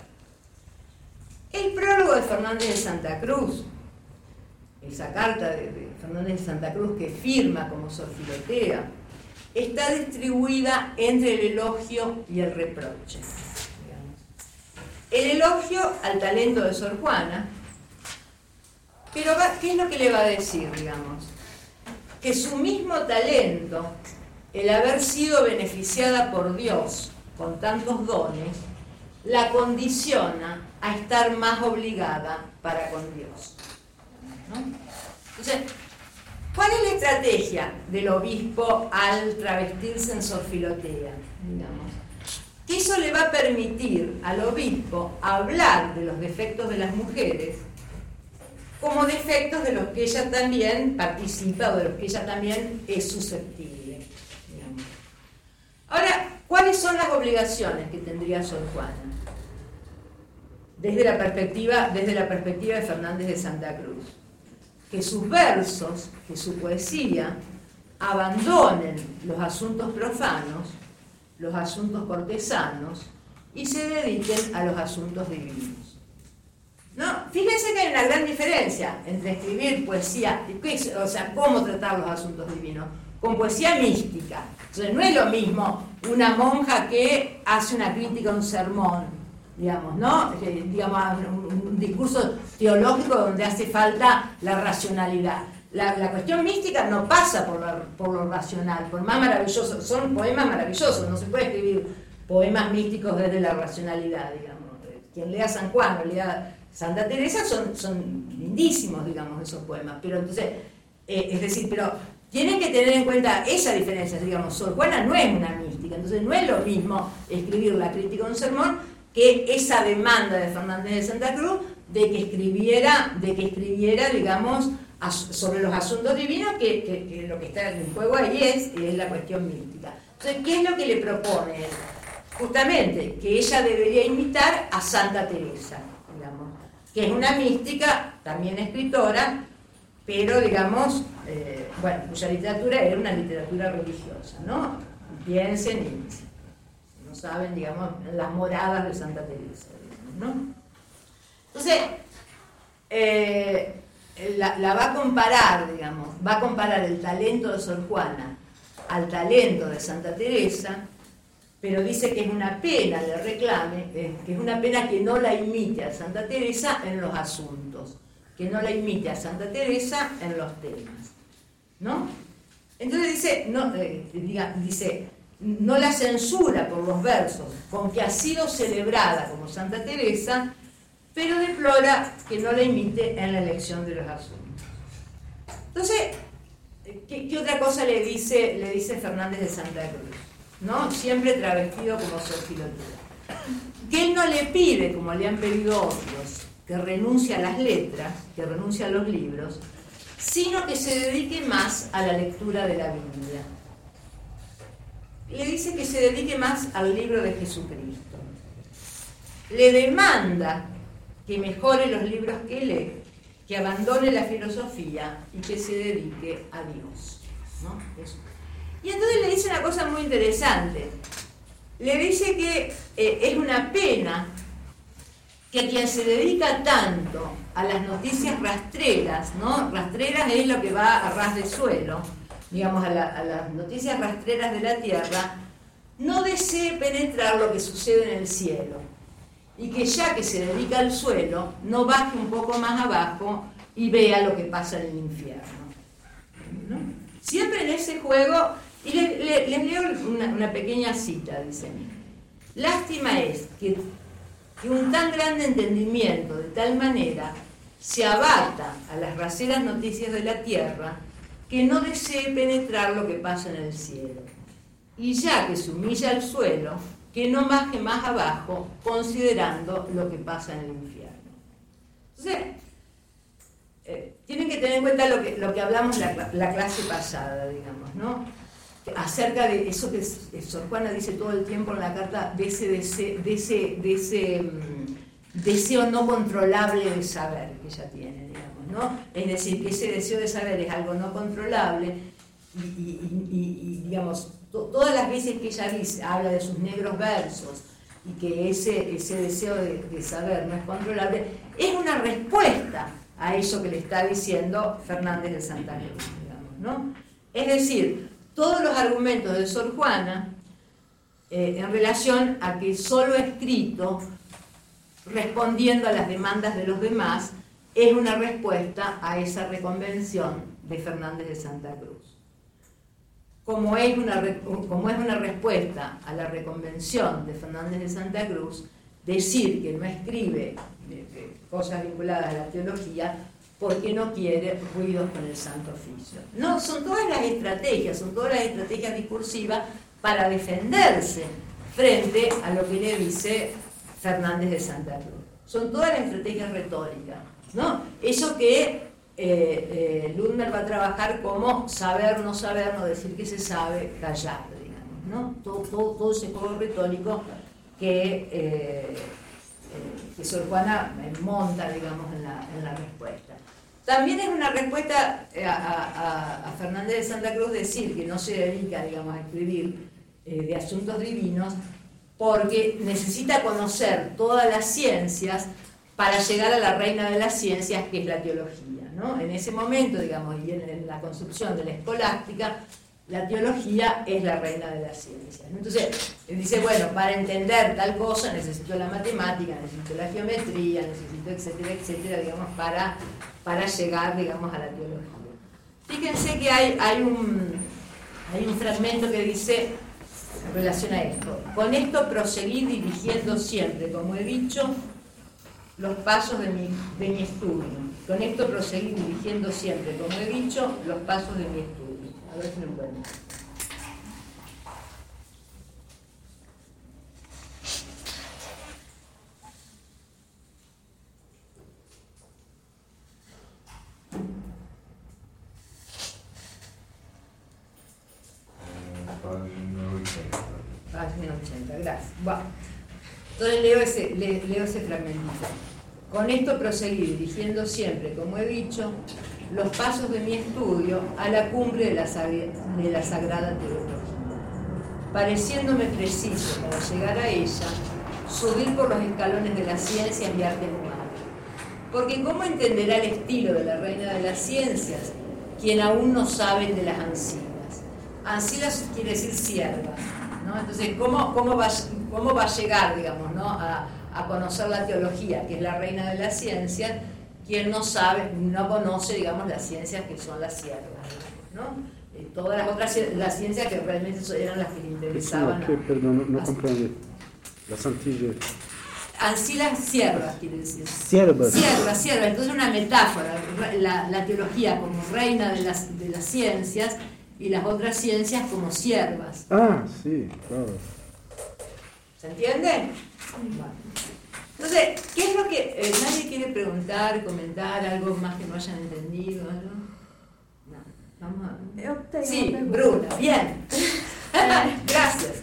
El prólogo de Fernández de Santa Cruz, esa carta de, de Fernández de Santa Cruz que firma como Sor Filotea, está distribuida entre el elogio y el reproche, digamos. El elogio al talento de Sor Juana. Pero ¿qué es lo que le va a decir, digamos? Que su mismo talento, el haber sido beneficiada por Dios con tantos dones, la condiciona a estar más obligada para con Dios, ¿no? Entonces, ¿cuál es la estrategia del obispo al travestirse en Sor Filotea? Digamos, que eso le va a permitir al obispo hablar de los defectos de las mujeres como defectos de los que ella también participa o de los que ella también es susceptible, digamos. Ahora, ¿cuáles son las obligaciones que tendría Sor Juana? Desde la perspectiva, desde la perspectiva de Fernández de Santa Cruz. Que sus versos, que su poesía, abandonen los asuntos profanos, los asuntos cortesanos, y se dediquen a los asuntos divinos. No, fíjense que hay una gran diferencia entre escribir poesía, o sea, cómo tratar los asuntos divinos, con poesía mística. Entonces no es lo mismo una monja que hace una crítica a un sermón, digamos, ¿no? Eh, digamos, un, un discurso teológico donde hace falta la racionalidad. La, la cuestión mística no pasa por, la, por lo racional, por más maravilloso, son poemas maravillosos, no se puede escribir poemas místicos desde la racionalidad, digamos. Quien lea San Juan o lea Santa Teresa son, son lindísimos, digamos, esos poemas, pero entonces, eh, es decir, pero tienen que tener en cuenta esa diferencia, digamos, Sor Juana no es una mística, entonces no es lo mismo escribir la crítica de un sermón que esa demanda de Fernández de Santa Cruz de que escribiera, de que escribiera, digamos, sobre los asuntos divinos, que, que, que lo que está en juego ahí es, es la cuestión mística. Entonces, ¿qué es lo que le propone él? Justamente, que ella debería imitar a Santa Teresa, digamos, que es una mística, también escritora, pero, digamos, eh, bueno, cuya literatura era una literatura religiosa, ¿no? Piensen y, si no saben, digamos, las moradas de Santa Teresa, digamos, ¿no? Entonces, eh, la, la va a comparar, digamos, va a comparar el talento de Sor Juana al talento de Santa Teresa, pero dice que es una pena, le reclame, eh, que es una pena que no la imite a Santa Teresa en los asuntos, que no la imite a Santa Teresa en los temas, ¿no? Entonces dice, no, eh, diga, dice, no la censura por los versos con que ha sido celebrada como Santa Teresa, pero deplora que no la imite en la elección de los asuntos. Entonces, ¿qué, qué otra cosa le dice, le dice Fernández de Santa Cruz? ¿No? Siempre travestido como Sor Filotea. Que él no le pide, como le han pedido otros, que renuncie a las letras, que renuncie a los libros, sino que se dedique más a la lectura de la Biblia. Le dice que se dedique más al libro de Jesucristo. Le demanda que mejore los libros que lee, que abandone la filosofía y que se dedique a Dios, ¿no? Eso. Y entonces le dice una cosa muy interesante. Le dice que eh, es una pena que a quien se dedica tanto a las noticias rastreras, ¿no? Rastreras es lo que va a ras de suelo, digamos, a, la, a las noticias rastreras de la tierra, no desee penetrar lo que sucede en el cielo. Y que ya que se dedica al suelo, no baje un poco más abajo y vea lo que pasa en el infierno, ¿no? Siempre en ese juego, y les, les, les leo una, una pequeña cita, dice: lástima es que, que un tan grande entendimiento de tal manera se abata a las raseras noticias de la tierra, que no desee penetrar lo que pasa en el cielo. Y ya que se humilla al suelo, que no baje más abajo, considerando lo que pasa en el infierno. Entonces, eh, tienen que tener en cuenta lo que, lo que hablamos la, la clase pasada, digamos, ¿no? Acerca de eso que Sor Juana dice todo el tiempo en la carta, de ese, de ese, de ese, de ese um, deseo no controlable de saber que ella tiene, digamos, ¿no? Es decir, que ese deseo de saber es algo no controlable y, y, y, y digamos, todas las veces que ella dice, habla de sus negros versos y que ese, ese deseo de, de saber no es controlable, es una respuesta a eso que le está diciendo Fernández de Santa Cruz, digamos, ¿no? Es decir, todos los argumentos de Sor Juana eh, en relación a que solo escrito, respondiendo a las demandas de los demás, es una respuesta a esa reconvención de Fernández de Santa Cruz. Como es, una, como es una respuesta a la reconvención de Fernández de Santa Cruz, decir que no escribe cosas vinculadas a la teología porque no quiere ruidos con el Santo Oficio. No, son todas las estrategias, son todas las estrategias discursivas para defenderse frente a lo que le dice Fernández de Santa Cruz. Son todas las estrategias retóricas, ¿no? Eso que Eh, eh, Ludmer va a trabajar como saber, no saber, no decir que se sabe, callar, digamos, ¿no? Todo, todo, todo ese juego retórico que, eh, eh, que Sor Juana monta, digamos, en la, en la respuesta. También es una respuesta a, a, a Fernández de Santa Cruz decir que no se dedica, digamos, a escribir eh, de asuntos divinos porque necesita conocer todas las ciencias para llegar a la reina de las ciencias, que es la teología, ¿no? En ese momento, digamos, y en, en la construcción de la escolástica, la teología es la reina de las ciencias, ¿no? Entonces, dice, bueno, para entender tal cosa necesito la matemática, necesito la geometría, necesito etcétera, etcétera, digamos, para, para llegar, digamos, a la teología. Fíjense que hay, hay, un, hay un fragmento que dice, en relación a esto: con esto proseguí dirigiendo siempre, como he dicho, los pasos de mi, de mi estudio. Con esto proseguí dirigiendo siempre, como he dicho, los pasos de mi estudio. A ver si lo encuentro. Página ochenta, gracias. Bueno, entonces leo ese, le, leo ese fragmentito. Con esto proseguí dirigiendo siempre, como he dicho, los pasos de mi estudio a la cumbre de la, de la Sagrada Teología, pareciéndome preciso para llegar a ella subir por los escalones de las ciencias y artes humanas. Porque ¿cómo entenderá el estilo de la reina de las ciencias quien aún no sabe de las ancilas? Ancilas quiere decir siervas. ¿no? Entonces, ¿cómo, cómo, va, cómo va a llegar, digamos, ¿no? a, a conocer la teología, que es la reina de las ciencias, quien no sabe, no conoce, digamos, las ciencias que son las siervas, ¿no? Eh, todas las otras las ciencias que realmente eran las que le interesaban. No, que, perdón, no, no comprendo. Las antillas. Así las siervas, quiere decir. Siervas. Siervas, siervas. Entonces una metáfora, la, la teología como reina de las, de las ciencias y las otras ciencias como siervas. Ah, sí, claro. ¿Se entiende? Bueno. Entonces, ¿qué es lo que eh, nadie quiere preguntar, comentar, algo más que no hayan entendido? ¿Algo? No, vamos a... Eu tenho Sí, uma pergunta. Bruna, bien. Gracias.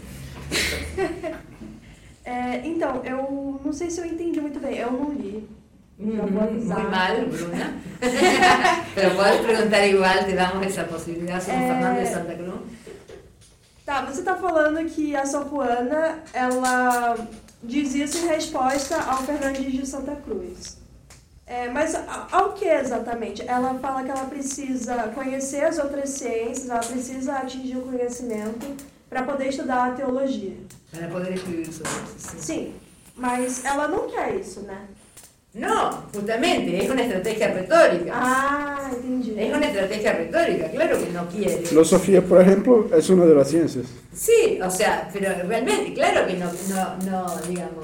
É, então, eu não sei se eu entendi muito bem, eu não li. Já vou Muy avisar. mal, Bruna. Pero puedes preguntar igual, te damos esa posibilidad. Somos Eh, Fernando de Santa Cruz. Tá, você tá falando que a Sor Juana, ela diz isso em resposta ao Fernandes de Santa Cruz. É, mas a- ao que exatamente? Ela fala que ela precisa conhecer as outras ciências, ela precisa atingir o conhecimento para poder estudar a teologia. Para poder escribir sobre eso. Sí. Sim, mas ela não quer isso, né? No, justamente, es una estrategia retórica. Ah, entendi. Es una estrategia retórica, claro que no quiere. Filosofía, por ejemplo, es una de las ciencias. Sí, o sea, pero realmente, claro que no, no, no digamos,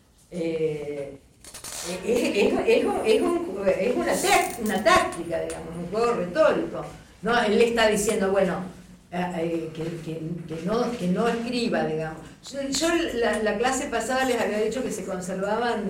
eh, es, es, es, un- es, un- es una, tec- una táctica, digamos, un juego retórico. ¿No? Él le está diciendo, bueno, eh, eh, que, que, que, no, que no escriba, digamos. Yo, yo la, la clase pasada les había dicho que se conservaban,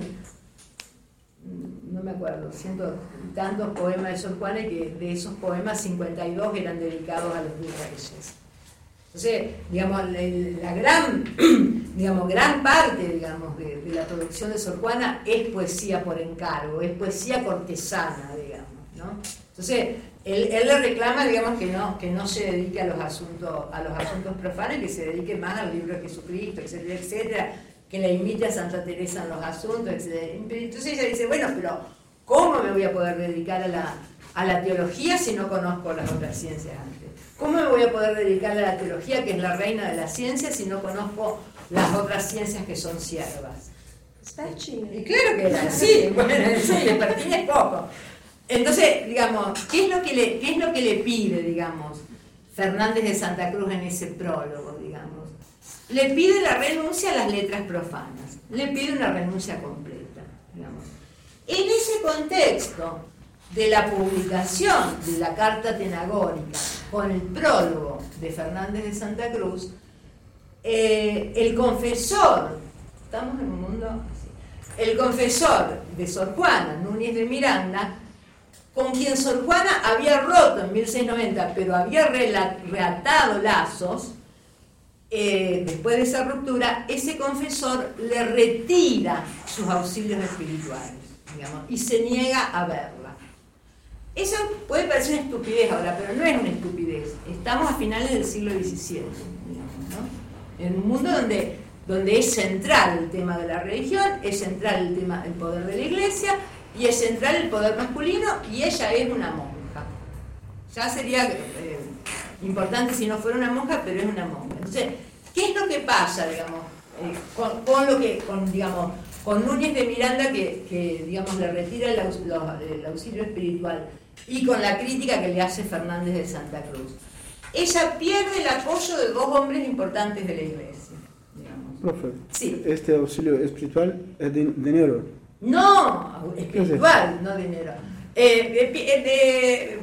no me acuerdo, ciento y tantos poemas de Sor Juana, y que de esos poemas cincuenta y dos eran dedicados a los virreyes. Entonces, digamos, la, la gran, digamos, gran parte, digamos, de, de la producción de Sor Juana es poesía por encargo, es poesía cortesana, digamos, ¿no? Entonces, él, él le reclama, digamos, que no, que no se dedique a los asuntos, a los asuntos profanos, que se dedique más al libro de Jesucristo, etcétera, etcétera, que la imite a Santa Teresa en los asuntos, etcétera. Entonces ella dice, bueno, pero ¿cómo me voy a poder dedicar a la, a la teología si no conozco las otras ciencias antes? ¿Cómo me voy a poder dedicar a la teología, que es la reina de las ciencias, si no conozco las otras ciencias que son siervas? Espertinho. Y claro que era así, bueno, sí, Espertín es poco. Entonces, digamos, ¿qué es lo que le, qué es lo que le pide, digamos, Fernández de Santa Cruz en ese prólogo, digamos? Le pide la renuncia a las letras profanas, le pide una renuncia completa, digamos. En ese contexto de la publicación de la Carta Tenagórica con el prólogo de Fernández de Santa Cruz, eh, el confesor, estamos en un mundo así, el confesor de Sor Juana, Núñez de Miranda, con quien Sor Juana había roto en mil seiscientos noventa, pero había rela- reatado lazos, eh, después de esa ruptura, ese confesor le retira sus auxilios espirituales, digamos, y se niega a verla. Eso puede parecer una estupidez ahora, pero no es una estupidez. Estamos a finales del siglo diecisiete, digamos, ¿no? En un mundo donde, donde es central el tema de la religión, es central el tema del poder de la iglesia, y es central el poder masculino, y ella es una monja. Ya sería eh, importante si no fuera una monja, pero es una monja. Entonces, ¿qué es lo que pasa, digamos, eh, con, con lo que, con, digamos, con Núñez de Miranda que, que digamos, le retira el, aus, los, el auxilio espiritual, y con la crítica que le hace Fernández de Santa Cruz? Ella pierde el apoyo de dos hombres importantes de la iglesia, digamos. Profe, Sí. este auxilio espiritual es de dinero. No, espiritual, no dinero. Eh, de, de- de-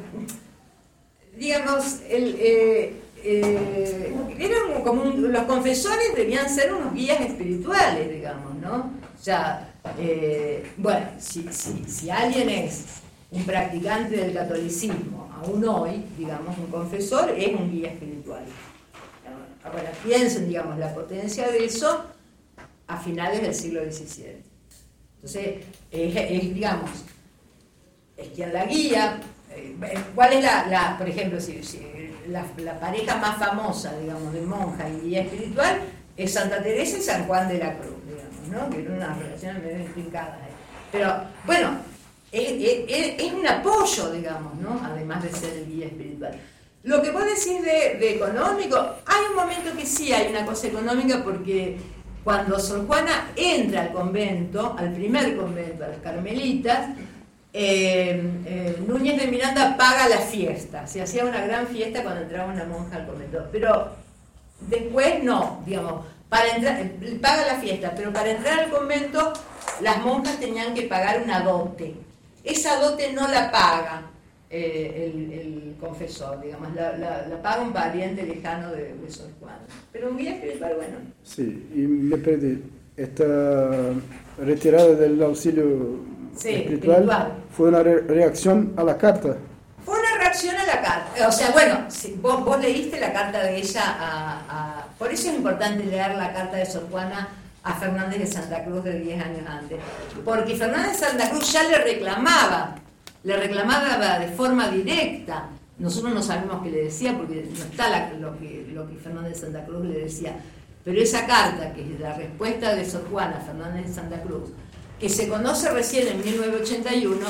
digamos, el, eh, eh, eran como un- los confesores debían ser unos guías espirituales, digamos, ¿no? O sea, eh, bueno, si, si, si alguien es un practicante del catolicismo, aún hoy, digamos, un confesor es un guía espiritual. Ahora piensen, digamos, la potencia de eso a finales del siglo diecisiete. Entonces, es, es, digamos, es quien la guía. eh, ¿Cuál es la, la por ejemplo, si, si la, la pareja más famosa, digamos, de monja y guía espiritual es Santa Teresa y San Juan de la Cruz, digamos, ¿no? Que eran unas relaciones medio intrincadas. Pero, bueno, es, es, es un apoyo, digamos, ¿no? Además de ser el guía espiritual. Lo que vos decís de, de económico, hay un momento que que sí hay una cosa económica, porque cuando Sor Juana entra al convento, al primer convento, a las Carmelitas, eh, eh, Núñez de Miranda paga la fiesta. Se hacía una gran fiesta cuando entraba una monja al convento. Pero después no, digamos, para entrar, paga la fiesta, pero para entrar al convento las monjas tenían que pagar una dote. Esa dote no la paga eh, el, el confesor, digamos, la, la, la paga un pariente lejano de, de Sor Juana. Pero un guía espiritual, bueno. Sí, y me perdí. Esta retirada del auxilio sí, espiritual, espiritual fue una re reacción a la carta. Fue una reacción a la carta. O sea, bueno, si vos, vos leíste la carta de ella a, a... Por eso es importante leer la carta de Sor Juana a Fernández de Santa Cruz de diez años antes. Porque Fernández de Santa Cruz ya le reclamaba, le reclamaba de forma directa. Nosotros no sabemos qué le decía porque no está la, lo, que, lo que Fernández de Santa Cruz le decía. Pero esa carta, que es la respuesta de Sor Juana a Fernández de Santa Cruz, que se conoce recién en mil novecientos ochenta y uno,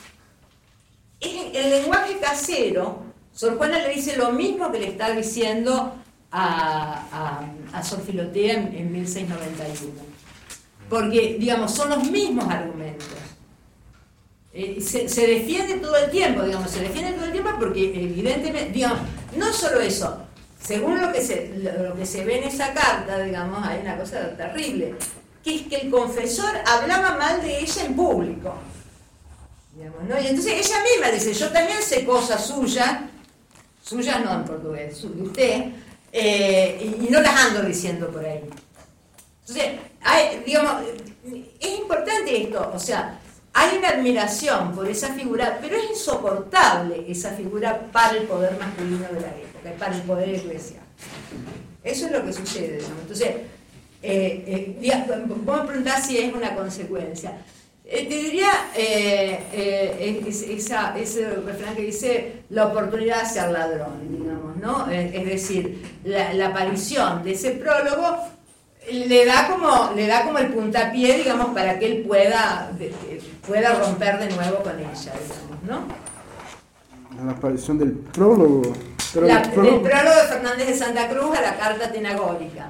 en el lenguaje casero, Sor Juana le dice lo mismo que le está diciendo a, a, a Sor Filotea en, en mil seiscientos noventa y uno. Porque, digamos, son los mismos argumentos. Eh, se, se defiende todo el tiempo, digamos, se defiende todo el tiempo porque evidentemente, digamos, no solo eso, según lo que se, lo que se ve en esa carta, digamos, hay una cosa terrible, que es que el confesor hablaba mal de ella en público. Digamos, ¿no? Y entonces ella misma dice, yo también sé cosas suyas, suyas no en portugués, de usted, eh, y, y no las ando diciendo por ahí. Entonces, hay, digamos, es importante esto, o sea, hay una admiración por esa figura, pero es insoportable esa figura para el poder masculino de la época, para el poder eclesial. Eso es lo que sucede, digamos. Entonces, eh, eh, vos me preguntás si es una consecuencia. Eh, te diría eh, eh, es, esa, ese refrán que dice la oportunidad de ser ladrón, digamos, ¿no? Eh, es decir, la, la aparición de ese prólogo le da como le da como el puntapié, digamos, para que él pueda de, pueda romper de nuevo con ella, digamos, ¿no? La aparición del prólogo. Pero La, el prólogo, del prólogo de Fernández de Santa Cruz a la carta tenagórica.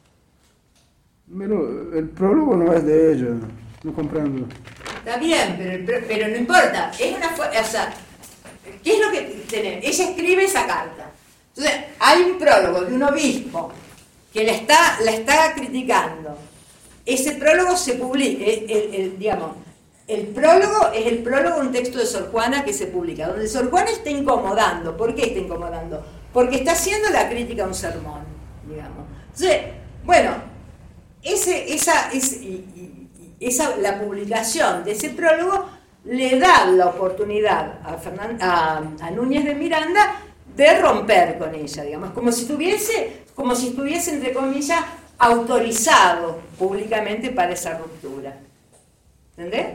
Pero el prólogo no es de ella. No comprendo. Está bien, pero, pero no importa. Es una, o sea, ¿qué es lo que tenemos? Ella escribe esa carta. Entonces, hay un prólogo de un obispo que la está, la está criticando. Ese prólogo se publica, el, el, el, digamos, el prólogo es el prólogo de un texto de Sor Juana que se publica, donde Sor Juana está incomodando. ¿Por qué está incomodando? Porque está haciendo la crítica a un sermón, digamos. Entonces, bueno, ese, esa, ese, y, y, Esa, la publicación de ese prólogo le da la oportunidad a, Fernand, a, a Núñez de Miranda de romper con ella, digamos, como si tuviese, como si estuviese, entre comillas, autorizado públicamente para esa ruptura. ¿Entendés?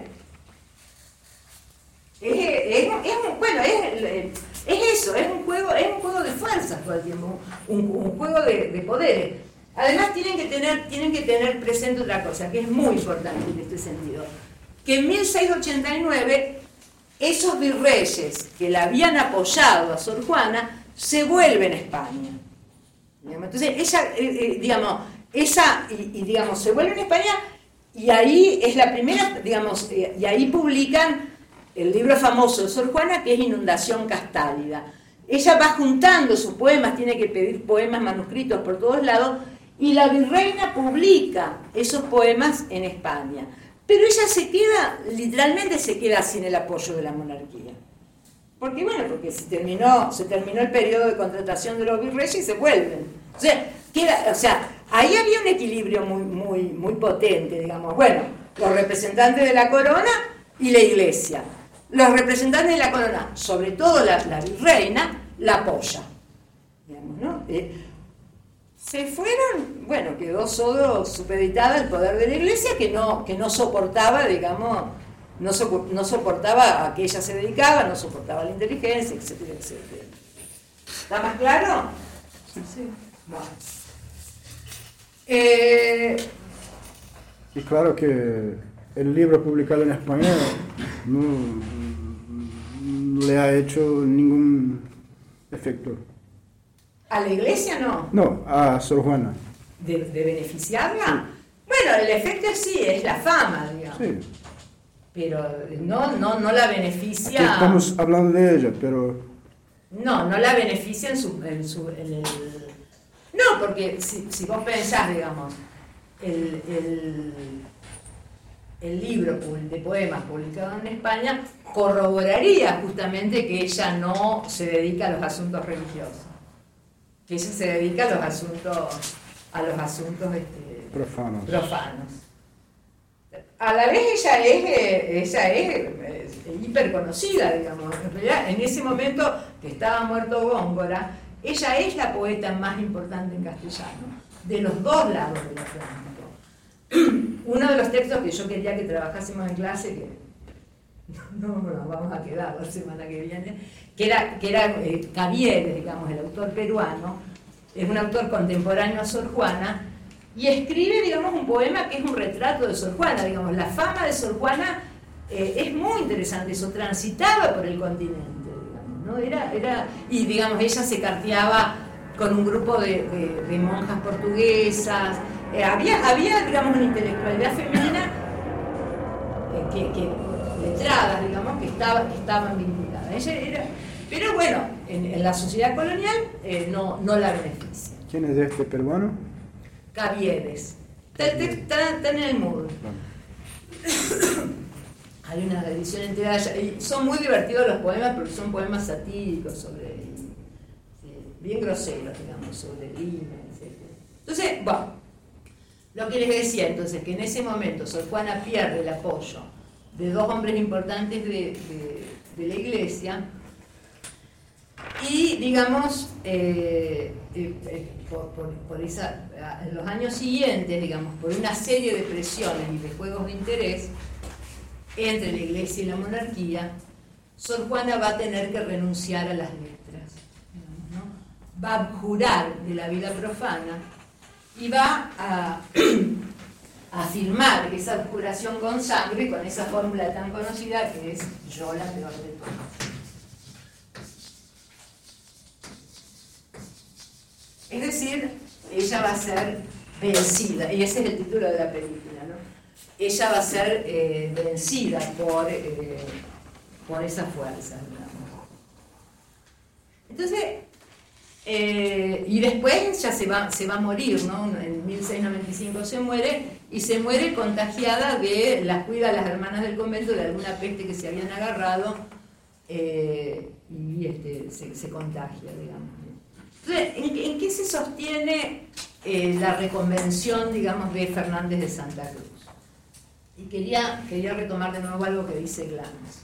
Es, es, es, bueno, es, es eso, es un juego, es un juego de fuerzas todo el tiempo, un, un juego de, de poderes. Además tienen que, tener, tienen que tener presente otra cosa, que es muy importante en este sentido, que en mil seiscientos ochenta y nueve esos virreyes que la habían apoyado a Sor Juana se vuelven a España. Entonces, ella, eh, eh, digamos, esa, y, y digamos, se vuelven a España y ahí es la primera, digamos, eh, y ahí publican el libro famoso de Sor Juana, que es Inundación Castálida. Ella va juntando sus poemas, tiene que pedir poemas manuscritos por todos lados, y la virreina publica esos poemas en España. Pero ella se queda, literalmente se queda sin el apoyo de la monarquía. ¿Por qué? Bueno, porque se terminó, se terminó el periodo de contratación de los virreyes y se vuelven. O sea, queda, o sea, ahí había un equilibrio muy, muy, muy potente, digamos. Bueno, los representantes de la corona y la iglesia. Los representantes de la corona, sobre todo la, la virreina, la apoya. Digamos, ¿no? Eh, se fueron, bueno, quedó solo supeditada al poder de la iglesia que no, que no soportaba, digamos, no, so, no soportaba a que ella se dedicaba, no soportaba la inteligencia, etcétera, etcétera. ¿Está más claro? Sí. Sí. Bueno. Eh, y claro que el libro publicado en español no, no le ha hecho ningún efecto. ¿A la iglesia no? No, a Sor Juana. ¿De, de beneficiarla? Sí. Bueno, el efecto sí, es la fama, digamos. Sí. Pero no, no, no la beneficia... Aquí estamos hablando de ella, pero... No, no la beneficia en su... En su en el... No, porque si, si vos pensás, digamos, el, el, el libro de poemas publicado en España corroboraría justamente que ella no se dedica a los asuntos religiosos. Que ella se dedica a los asuntos, a los asuntos este, profanos. profanos. A la vez ella es, ella es, es hiper conocida, digamos. En realidad, en ese momento que estaba muerto Góngora, ella es la poeta más importante en castellano, de los dos lados del Atlántico. Uno de los textos que yo quería que trabajásemos en clase, que no nos vamos a quedar la semana que viene, que era, que era eh, Caviedes, digamos, el autor peruano, es un autor contemporáneo a Sor Juana, y escribe, digamos, un poema que es un retrato de Sor Juana, digamos, la fama de Sor Juana eh, es muy interesante, eso transitaba por el continente, digamos, ¿no? Era, era, y digamos, ella se carteaba con un grupo de, de, de monjas portuguesas, eh, había, había, digamos, una intelectualidad femenina eh, que, que, letradas, digamos, que, estaba, que estaban vinculadas. Ella era, pero bueno, en, en la sociedad colonial eh, no, no la beneficia. ¿Quién es este peruano? Caviedes. Está en el Moodle. Hay una edición entera, y son muy divertidos los poemas porque son poemas satíricos sobre, sí, bien groseros, digamos, sobre Lima, etcétera. Entonces, bueno, lo que les decía entonces, que en ese momento Sor Juana pierde el apoyo de dos hombres importantes de, de, de la iglesia y, digamos, eh, eh, eh, por, por, por esa, en los años siguientes, digamos, por una serie de presiones y de juegos de interés entre la iglesia y la monarquía, Sor Juana va a tener que renunciar a las letras, digamos, ¿no? Va a abjurar de la vida profana y va a, a afirmar esa abjuración con sangre, con esa fórmula tan conocida que es yo la peor de todas. Es decir, ella va a ser vencida, y ese es el título de la película, ¿no? Ella va a ser eh, vencida por, eh, por esa fuerza, digamos. Entonces, eh, y después ya se va, se va a morir, ¿no? En mil seiscientos noventa y cinco se muere, y se muere contagiada de, las cuida a las hermanas del convento de alguna peste que se habían agarrado, eh, y este, se, se contagia, digamos. Entonces, ¿en, ¿en qué se sostiene eh, la reconvención, digamos, de Fernández de Santa Cruz? Y quería, quería retomar de nuevo algo que dice Glantz.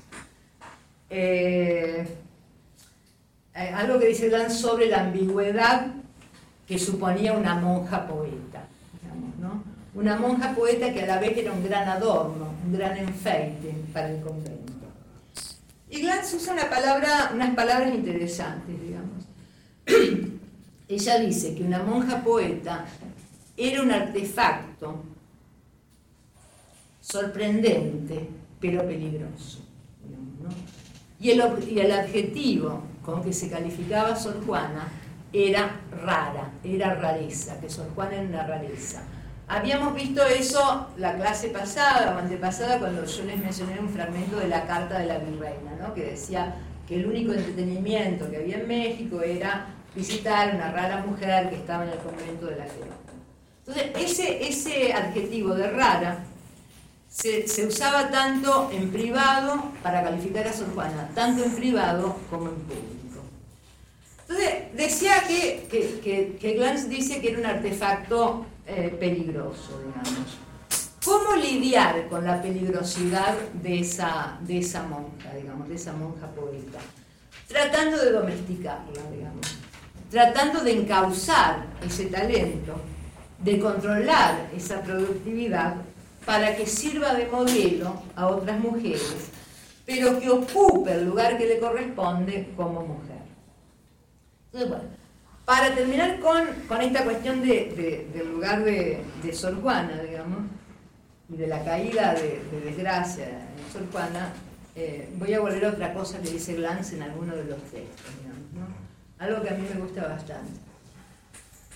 Eh, algo que dice Glantz sobre la ambigüedad que suponía una monja poeta, digamos, ¿no? Una monja poeta que a la vez era un gran adorno, un gran enfeite para el convento. Y Glantz usa una palabra, unas palabras interesantes, digamos. Ella dice que una monja poeta era un artefacto sorprendente, pero peligroso, digamos, ¿no? Y el, y el adjetivo con que se calificaba a Sor Juana era rara, era rareza, que Sor Juana era una rareza. Habíamos visto eso la clase pasada o antepasada cuando yo les mencioné un fragmento de la carta de la virreina, ¿no? Que decía que el único entretenimiento que había en México era visitar una rara mujer que estaba en el convento de la Quebrada. Entonces, ese, ese adjetivo de rara se, se usaba tanto en privado para calificar a Sor Juana, tanto en privado como en público. Entonces, decía que, que, que, que Glantz dice que era un artefacto eh, peligroso, digamos. ¿Cómo lidiar con la peligrosidad de esa, de esa monja, digamos, de esa monja poeta? Tratando de domesticarla, digamos. Tratando de encauzar ese talento, de controlar esa productividad para que sirva de modelo a otras mujeres, pero que ocupe el lugar que le corresponde como mujer. Entonces, bueno, para terminar con, con esta cuestión de, de, del lugar de, de Sor Juana, digamos, y de la caída de, de desgracia en Sor Juana, eh, voy a volver a otra cosa que dice Glantz en alguno de los textos, digamos, ¿no? Algo que a mí me gusta bastante.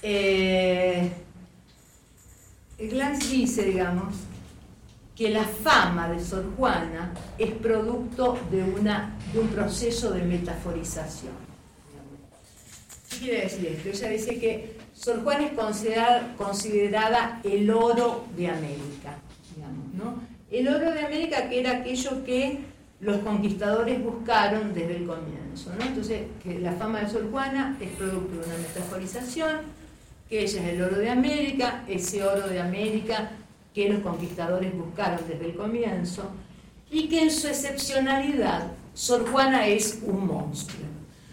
eh, Glantz dice, digamos, que la fama de Sor Juana es producto de, una, de un proceso de metaforización. ¿Qué quiere decir esto? Ella dice que Sor Juana es considerada, considerada el oro de América, digamos, ¿no? El oro de América, que era aquello que los conquistadores buscaron desde el comienzo, ¿no? Entonces, que la fama de Sor Juana es producto de una metaforización, que ella es el oro de América, ese oro de América que los conquistadores buscaron desde el comienzo, y que en su excepcionalidad Sor Juana es un monstruo,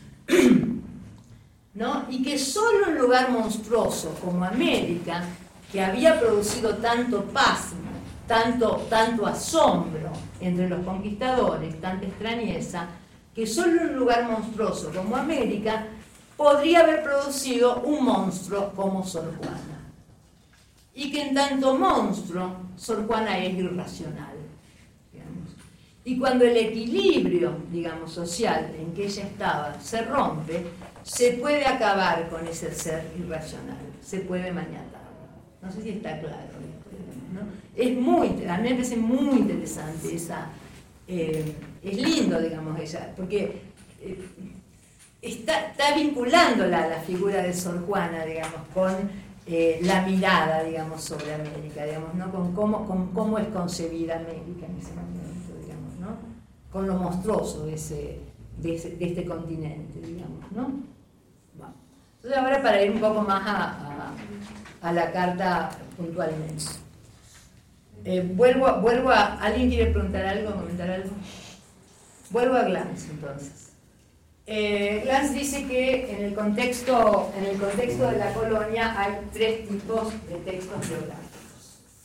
¿no? Y que solo un lugar monstruoso como América, que había producido tanto pasmo, tanto, tanto asombro entre los conquistadores, tanta extrañeza, que solo un lugar monstruoso como América podría haber producido un monstruo como Sor Juana. Y que en tanto monstruo, Sor Juana es irracional, digamos. Y cuando el equilibrio, digamos, social en que ella estaba se rompe, se puede acabar con ese ser irracional, se puede maniatar. No sé si está claro, ¿no? Es muy, a mí me parece muy interesante esa, eh, es lindo, digamos, ella, porque eh, está, está vinculándola a la figura de Sor Juana, digamos, con Eh, la mirada, digamos, sobre América, digamos, ¿no? Con cómo, con cómo es concebida América en ese momento, digamos, ¿no? Con lo monstruoso de, ese, de, ese, de este continente, digamos, ¿no? Bueno. Entonces ahora para ir un poco más a, a, a la carta puntualmente. Eh, vuelvo, vuelvo a... ¿Alguien quiere preguntar algo, comentar algo? Vuelvo a Glantz, entonces. Eh, Glantz dice que en el, contexto, en el contexto de la colonia hay tres tipos de textos geográficos.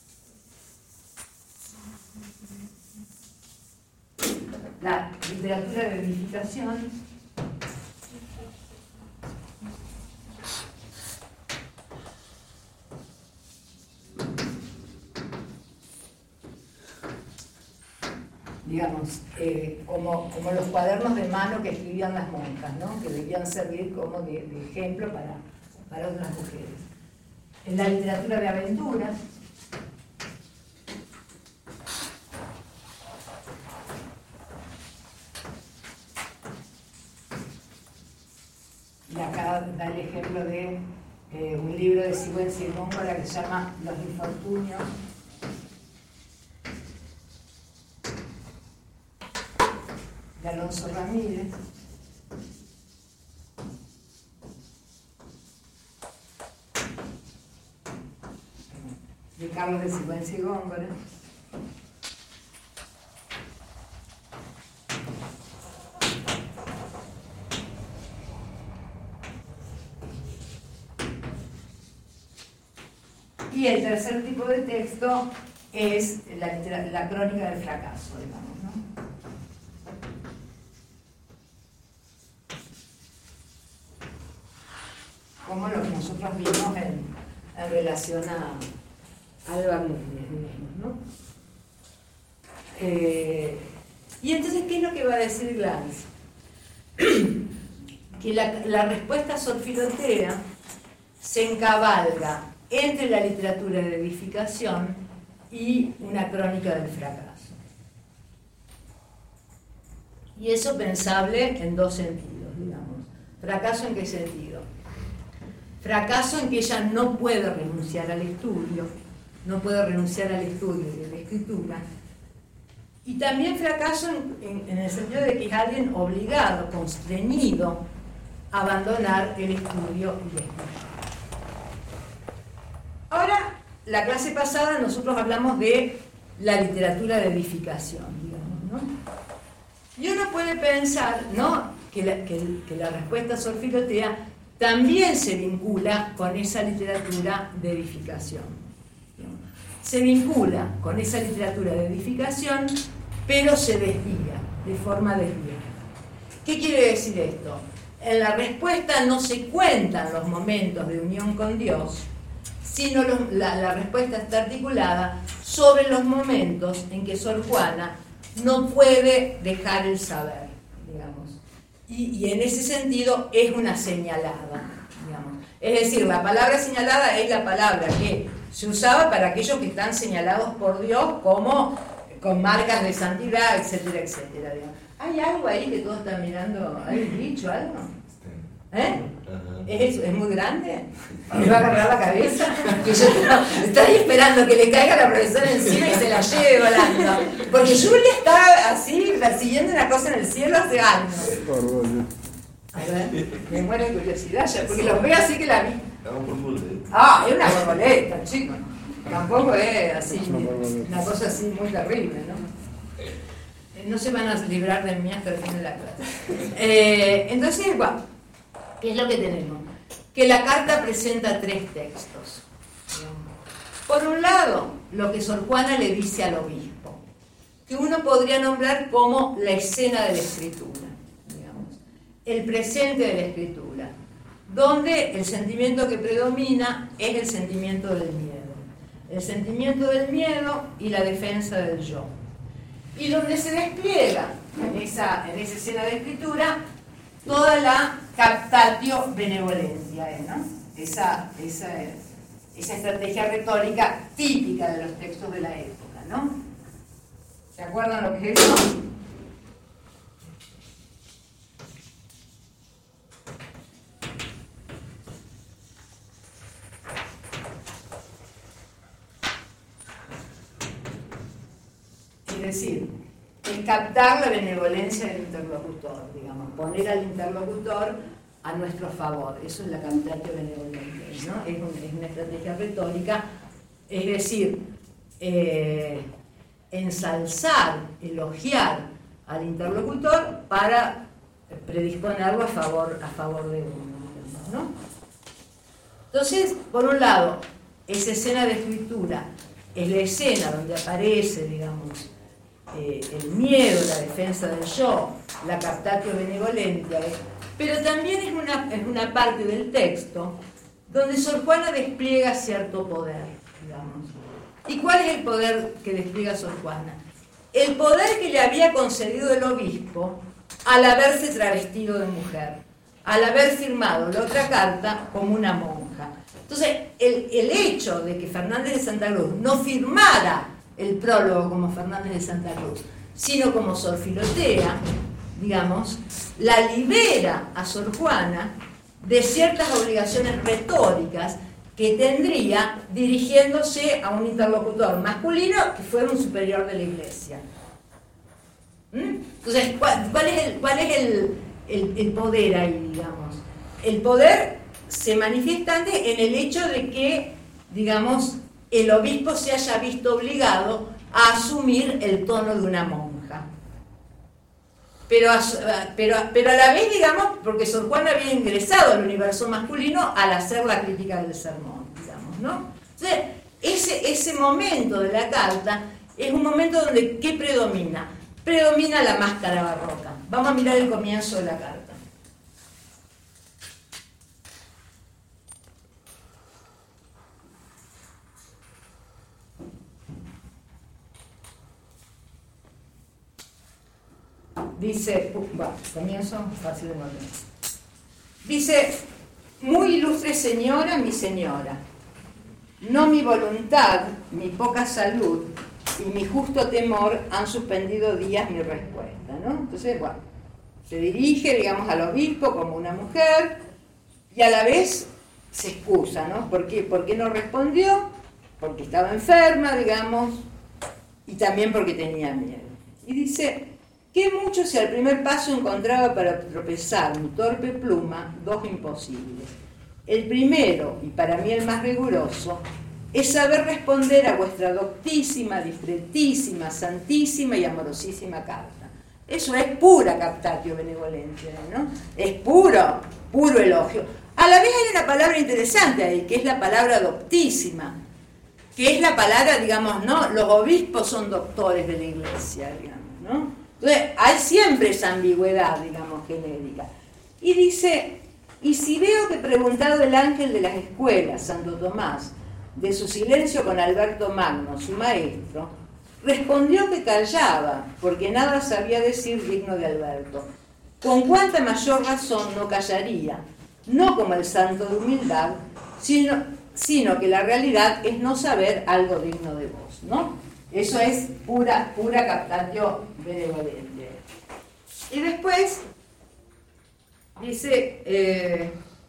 La literatura de edificación, digamos, eh, como, como los cuadernos de mano que escribían las monjas, ¿no? Que debían servir como de, de ejemplo para, para otras mujeres. En la literatura de aventuras, y acá da el ejemplo de eh, un libro de Sigüenza y Góngora que se llama Los infortunios de Alonso Ramírez, de Carlos de Sigüenza y Góngora, y el tercer tipo de texto es la, la crónica del fracaso, digamos, ¿no? Como lo que nosotros vimos en, en relación a Alba Núñez, digamos, ¿no? Eh, y entonces, ¿qué es lo que va a decir Glantz? Que la, la respuesta sorfilotea se encabalga entre la literatura de edificación y una crónica del fracaso. Y eso pensable en dos sentidos, digamos. ¿Fracaso en qué sentido? Fracaso en que ella no puede renunciar al estudio, no puede renunciar al estudio de la escritura. Y también fracaso en, en, en el sentido de que es alguien obligado, constreñido a abandonar el estudio y la escritura. Ahora, la clase pasada nosotros hablamos de la literatura de edificación, digamos, ¿no? Y uno puede pensar, ¿no?, que la, que, que la respuesta sorfilotea también se vincula con esa literatura de edificación. Se vincula con esa literatura de edificación, pero se desvía, de forma desviada. ¿Qué quiere decir esto? En la respuesta no se cuentan los momentos de unión con Dios, sino los, la, la respuesta está articulada sobre los momentos en que Sor Juana no puede dejar el saber, digamos. Y, y en ese sentido es una señalada, digamos. Es decir, la palabra señalada es la palabra que se usaba para aquellos que están señalados por Dios como con marcas de santidad, etcétera, etcétera. ¿Hay algo ahí que todos están mirando? ¿Hay un bicho, algo? ¿Eh? ¿Es, ¿Es muy grande? ¿Me va a agarrar la cabeza? Que yo estoy esperando que le caiga la profesora encima y se la lleve volando. Porque Julia está así persiguiendo una cosa en el cielo hace años. A ver, me muero de curiosidad ya, porque los veo así que la vi. Ah, es una borboleta, chicos. Tampoco es así, una cosa así muy terrible, ¿no? No se van a librar de mí hasta el fin de la clase. Eh, entonces, bueno, ¿qué es lo que tenemos? Que la carta presenta tres textos. Por un lado, lo que Sor Juana le dice al obispo, que uno podría nombrar como la escena de la escritura, digamos, el presente de la escritura, donde el sentimiento que predomina es el sentimiento del miedo. El sentimiento del miedo y la defensa del yo. Y donde se despliega en esa, en esa escena de escritura toda la captatio benevolentia, ¿no? esa, esa, esa estrategia retórica típica de los textos de la época, ¿no? ¿Se acuerdan lo que es eso? Es decir, el captar la benevolencia del interlocutor, digamos, poner al interlocutor a nuestro favor. Eso es la captatio benevolentia, ¿no? Es, un, es una estrategia retórica, es decir, eh, ensalzar, elogiar al interlocutor para predisponerlo a favor, a favor de uno, ¿no? Entonces, por un lado, esa escena de escritura es la escena donde aparece, digamos, Eh, el miedo, la defensa del yo, la captatio benevolentia, eh, pero también es una, es una parte del texto donde Sor Juana despliega cierto poder, digamos. ¿Y cuál es el poder que despliega Sor Juana? El poder que le había concedido el obispo al haberse travestido de mujer, al haber firmado la otra carta como una monja. Entonces, el, el hecho de que Fernández de Santa Cruz no firmara el prólogo como Fernández de Santa Cruz, sino como Sor Filotea, digamos, la libera a Sor Juana de ciertas obligaciones retóricas que tendría dirigiéndose a un interlocutor masculino que fuera un superior de la Iglesia. ¿Mm? Entonces, ¿cuál, cuál es, el, cuál es el, el, el poder ahí, digamos? El poder se manifiesta en el hecho de que, digamos, el obispo se haya visto obligado a asumir el tono de una monja. Pero a, pero, pero a la vez, digamos, porque Sor Juana había ingresado al universo masculino al hacer la crítica del sermón, digamos, ¿no? Entonces, ese, ese momento de la carta es un momento donde, ¿qué predomina? Predomina la máscara barroca. Vamos a mirar el comienzo de la carta. Dice, uh, va, comienzo fácil de entender. Dice, muy ilustre señora, mi señora, no mi voluntad, mi poca salud y mi justo temor han suspendido días mi respuesta, ¿no? Entonces, bueno, se dirige, digamos, al obispo como una mujer y a la vez se excusa, ¿no? ¿Por qué? ¿Por qué no respondió? Porque estaba enferma, digamos, y también porque tenía miedo. Y dice, qué mucho si al primer paso encontraba para tropezar mi torpe pluma dos imposibles. El primero, y para mí el más riguroso, es saber responder a vuestra doctísima, discretísima, santísima y amorosísima carta. Eso es pura captatio benevolentia, ¿no? Es puro, puro elogio. A la vez hay una palabra interesante ahí, que es la palabra doctísima, que es la palabra, digamos, ¿no? Los obispos son doctores de la Iglesia, digamos, ¿no? Entonces, hay siempre esa ambigüedad, digamos, genérica. Y dice, y si veo que preguntado el ángel de las escuelas, Santo Tomás, de su silencio con Alberto Magno, su maestro, respondió que callaba, porque nada sabía decir digno de Alberto. Con cuánta mayor razón no callaría, no como el santo de humildad, sino, sino que la realidad es no saber algo digno de vos, ¿no? Eso es pura, pura captatio benevolente. Y después dice, eh,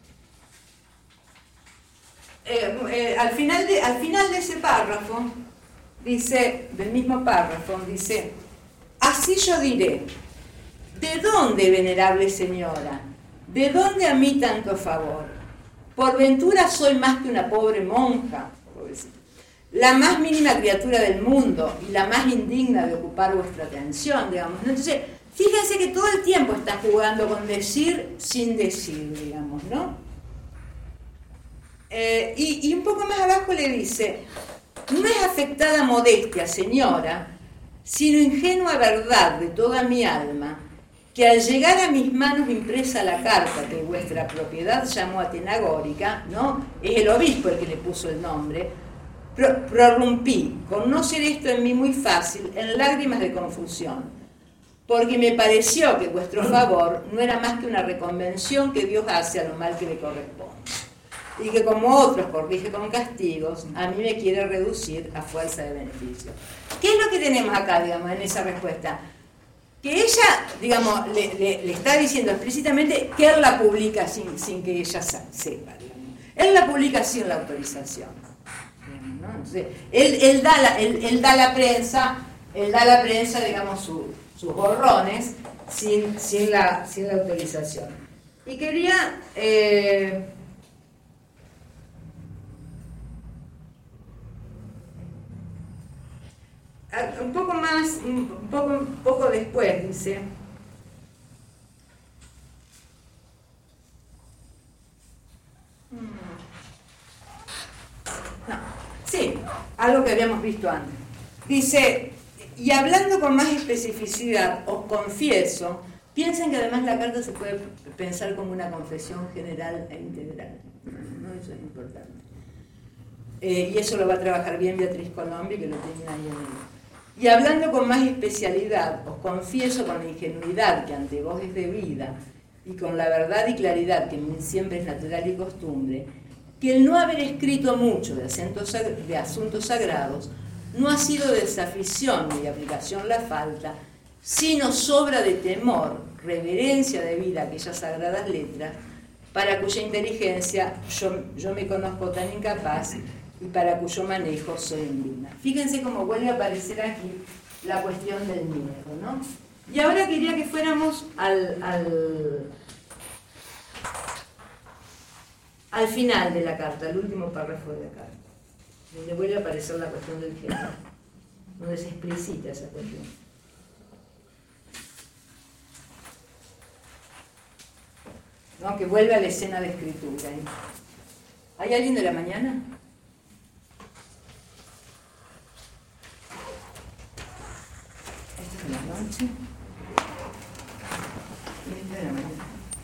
eh, eh, al, final de, al final de ese párrafo, dice, del mismo párrafo, dice, así yo diré, ¿de dónde, venerable señora? ¿De dónde a mí tanto favor? Por ventura soy más que una pobre monja, la más mínima criatura del mundo y la más indigna de ocupar vuestra atención, digamos. Entonces, fíjense que todo el tiempo está jugando con decir sin decir, digamos, ¿no? Eh, y, y un poco más abajo le dice, no es afectada modestia, señora, sino ingenua verdad de toda mi alma, que al llegar a mis manos impresa la carta que vuestra propiedad llamó atenagórica, ¿no? Es el obispo el que le puso el nombre, pro, prorrumpí, con no ser esto en mí muy fácil, en lágrimas de confusión, porque me pareció que vuestro favor no era más que una reconvención que Dios hace a lo mal que le corresponde, y que como otros corrige con castigos, a mí me quiere reducir a fuerza de beneficio. ¿Qué es lo que tenemos acá, digamos, en esa respuesta? Que ella, digamos, le, le, le está diciendo explícitamente que él la publica sin, sin que ella sepa, digamos. Él la publica sin la autorización, ¿no? Entonces, él, él, da la, él, él da la prensa, él da la prensa, digamos, su, sus borrones sin, sin, la, sin la autorización. Y quería... Eh, un poco más, un poco, un poco después, dice, no, sí, algo que habíamos visto antes. Dice, y hablando con más especificidad, os confieso, piensen que además la carta se puede pensar como una confesión general e integral, ¿no? Eso es importante. Eh, y eso lo va a trabajar bien Beatriz Colombi, que lo tiene ahí en el... Y hablando con más especialidad, os confieso con la ingenuidad que ante vos es debida y con la verdad y claridad que en mí siempre es natural y costumbre, que el no haber escrito mucho de asuntos, de asuntos sagrados no ha sido de desafición ni de aplicación la falta, sino sobra de temor, reverencia debida a aquellas sagradas letras, para cuya inteligencia yo, yo me conozco tan incapaz y para cuyo manejo soy indigna. Fíjense cómo vuelve a aparecer aquí la cuestión del miedo, ¿no? Y ahora quería que fuéramos al, al, al final de la carta, al último párrafo de la carta, donde vuelve a aparecer la cuestión del género, donde se explicita esa cuestión. ¿No? Que vuelve a la escena de escritura. ¿eh? ¿Hay alguien de la mañana? Esta es la noche. Y esta es la mañana.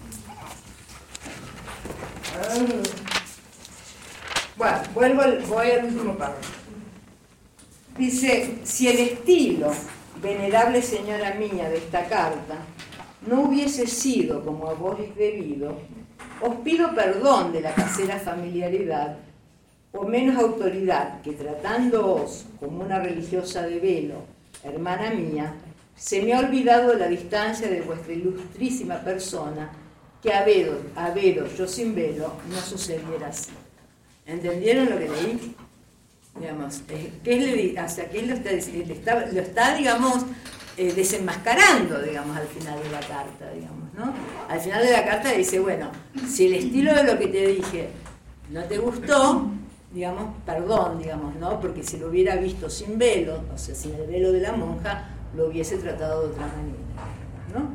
Ah. Bueno, vuelvo al, voy al último párrafo. Dice, si el estilo, venerable señora mía, de esta carta no hubiese sido como a vos es debido, os pido perdón de la casera familiaridad o menos autoridad que tratándoos como una religiosa de velo, hermana mía, se me ha olvidado la distancia de vuestra ilustrísima persona, que a veros, a veros yo sin velo no sucediera así. ¿Entendieron lo que leí? Digamos, eh, ¿qué le, o sea, ¿qué lo está, le está, lo está, digamos, eh, desenmascarando, digamos, al final de la carta, digamos, ¿no? Al final de la carta dice, bueno, si el estilo de lo que te dije no te gustó, digamos, perdón, digamos, ¿no? Porque si lo hubiera visto sin velo, o sea, sin el velo de la monja, lo hubiese tratado de otra manera, ¿no?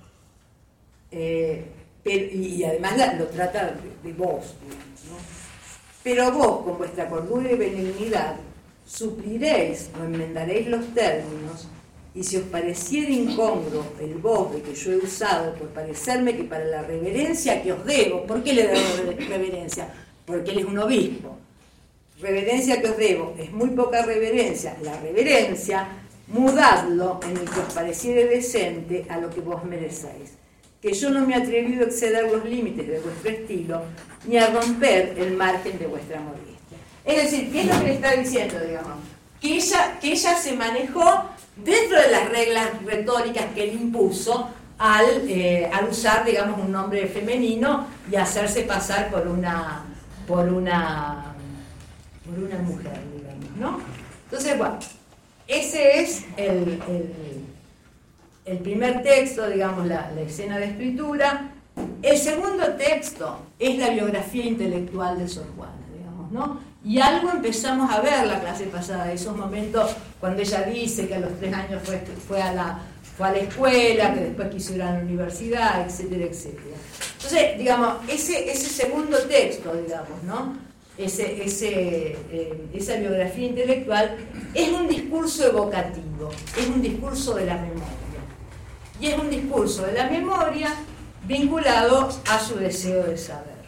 Eh, pero, y además la, lo trata de, de vos, digamos, ¿no? Pero vos, con vuestra cordura y benignidad, supliréis o enmendaréis los términos, y si os pareciera incongruo el vos de que yo he usado por parecerme que para la reverencia que os debo, ¿por qué le debo reverencia? Porque él es un obispo. Reverencia que os debo es muy poca reverencia. La reverencia, mudadlo en el que os pareciere decente a lo que vos merecéis. que yo no me he atrevido a exceder los límites de vuestro estilo, ni a romper el margen de vuestra modestia. Es decir, ¿qué es lo que le está diciendo, digamos? Que ella, que ella se manejó dentro de las reglas retóricas que él impuso al, eh, al usar, digamos, un nombre femenino y hacerse pasar por una, por una, por una mujer, digamos, ¿no? Entonces, bueno, ese es el, el, el primer texto, digamos, la, la escena de escritura. El segundo texto es la biografía intelectual de Sor Juana, digamos, ¿no? Y algo empezamos a ver la clase pasada, esos momentos cuando ella dice que a los tres años fue, fue, a, la, fue a la escuela, que después quiso ir a la universidad, etcétera, etcétera. Entonces, digamos, ese, ese segundo texto, digamos, ¿no? Ese, ese, eh, esa biografía intelectual es un discurso evocativo, es un discurso de la memoria. Y es un discurso de la memoria vinculado a su deseo de saber.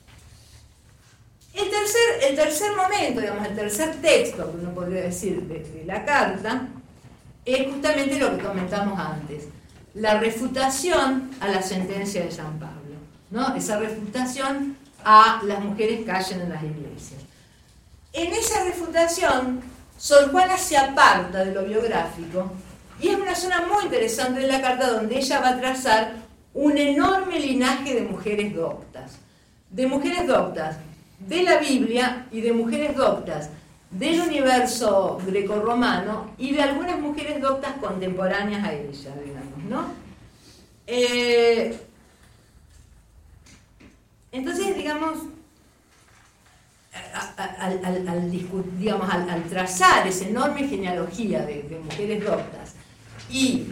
El tercer, el tercer momento, digamos, el tercer texto, que uno podría decir, de, de la carta, es justamente lo que comentamos antes, la refutación a la sentencia de San Pablo, ¿no? Esa refutación a las mujeres callen en las iglesias. En esa refutación, Sor Juana se aparta de lo biográfico y es una zona muy interesante de la carta donde ella va a trazar un enorme linaje de mujeres doctas, de mujeres doctas de la Biblia y de mujeres doctas del universo grecorromano y de algunas mujeres doctas contemporáneas a ella, digamos, ¿no? Eh, entonces, digamos, al, al, al, digamos al, al trazar esa enorme genealogía de, de mujeres doctas y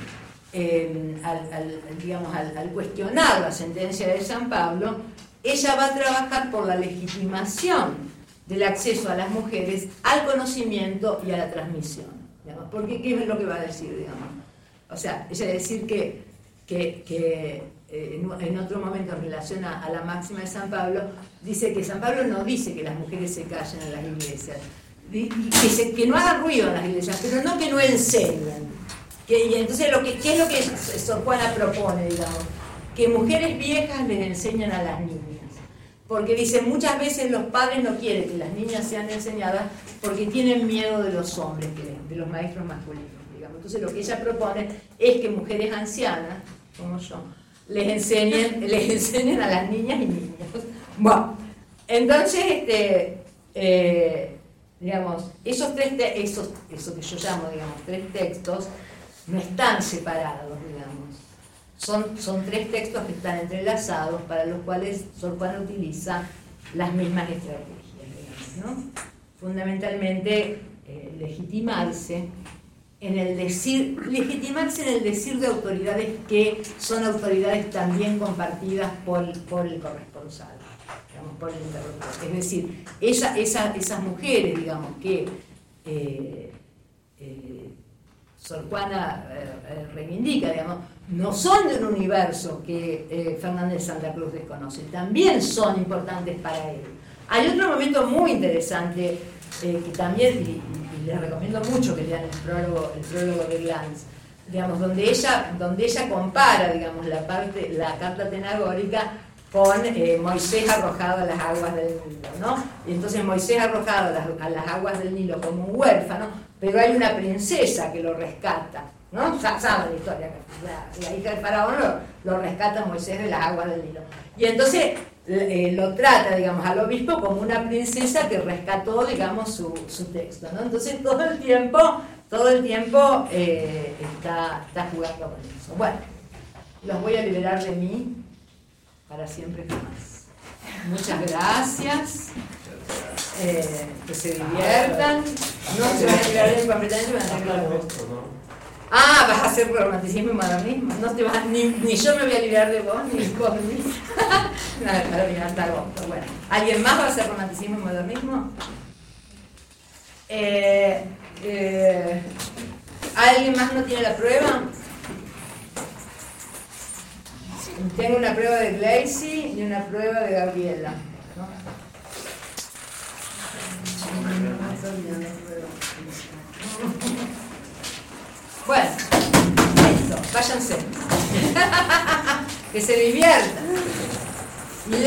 eh, al, al, digamos, al, al cuestionar la sentencia de San Pablo, ella va a trabajar por la legitimación del acceso a las mujeres al conocimiento y a la transmisión, digamos. Porque ¿qué es lo que va a decir, digamos? O sea, ella va a decir que, que, que eh, en otro momento en relación a, a la máxima de San Pablo, dice que San Pablo no dice que las mujeres se callen en las iglesias, que, se, que no hagan ruido en las iglesias, pero no que no enseñen. Que, y entonces, lo que, ¿qué es lo que Sor Juana propone, digamos? Que mujeres viejas les enseñan a las niñas. Porque dice, muchas veces los padres no quieren que las niñas sean enseñadas porque tienen miedo de los hombres, de los maestros masculinos, digamos. Entonces lo que ella propone es que mujeres ancianas, como yo, les enseñen, les enseñen a las niñas y niños. Bueno, entonces, este, eh, digamos, esos tres, te esos, eso que yo llamo, digamos, tres textos, no están separados, digamos. Son, son tres textos que están entrelazados para los cuales Sor Juana utiliza las mismas estrategias, digamos, ¿no? Fundamentalmente, eh, legitimarse en el decir, legitimarse en el decir de autoridades que son autoridades también compartidas por, por el corresponsal, digamos, por el interlocutor. Es decir, ella, esa, esas mujeres, digamos, que eh, eh, Sor Juana eh, reivindica, digamos, no son de un universo que eh, Fernández de Santa Cruz desconoce, también son importantes para él. Hay otro momento muy interesante eh, que también, y, y les recomiendo mucho que lean el prólogo, el prólogo de Glantz, digamos, donde ella, donde ella compara, digamos, la parte, la carta tenagórica con eh, Moisés arrojado a las aguas del Nilo, ¿no? Y entonces Moisés arrojado a las, a las aguas del Nilo como un huérfano, pero hay una princesa que lo rescata, ¿no? Saben la historia, la, la hija del faraón lo, lo rescata Moisés de las aguas del Nilo. Y entonces eh, lo trata, digamos, al obispo como una princesa que rescató, digamos, su, su texto, ¿no? Entonces todo el tiempo, todo el tiempo eh, está, está jugando con eso. Bueno, los voy a liberar de mí para siempre jamás. Muchas gracias. Eh, que se diviertan. No se van a liberar de mí completamente, van a tener claro. Ah, vas a hacer romanticismo y modernismo. No te vas, ni, ni yo me voy a liberar de vos, ni vos de mí. No, para mirar hasta agosto. Bueno, ¿alguien más va a hacer romanticismo y modernismo? Eh, eh, ¿Alguien más no tiene la prueba? Tengo una prueba de Gleisi y una prueba de Gabriela, ¿no? Bueno, listo, váyanse. que se diviertan.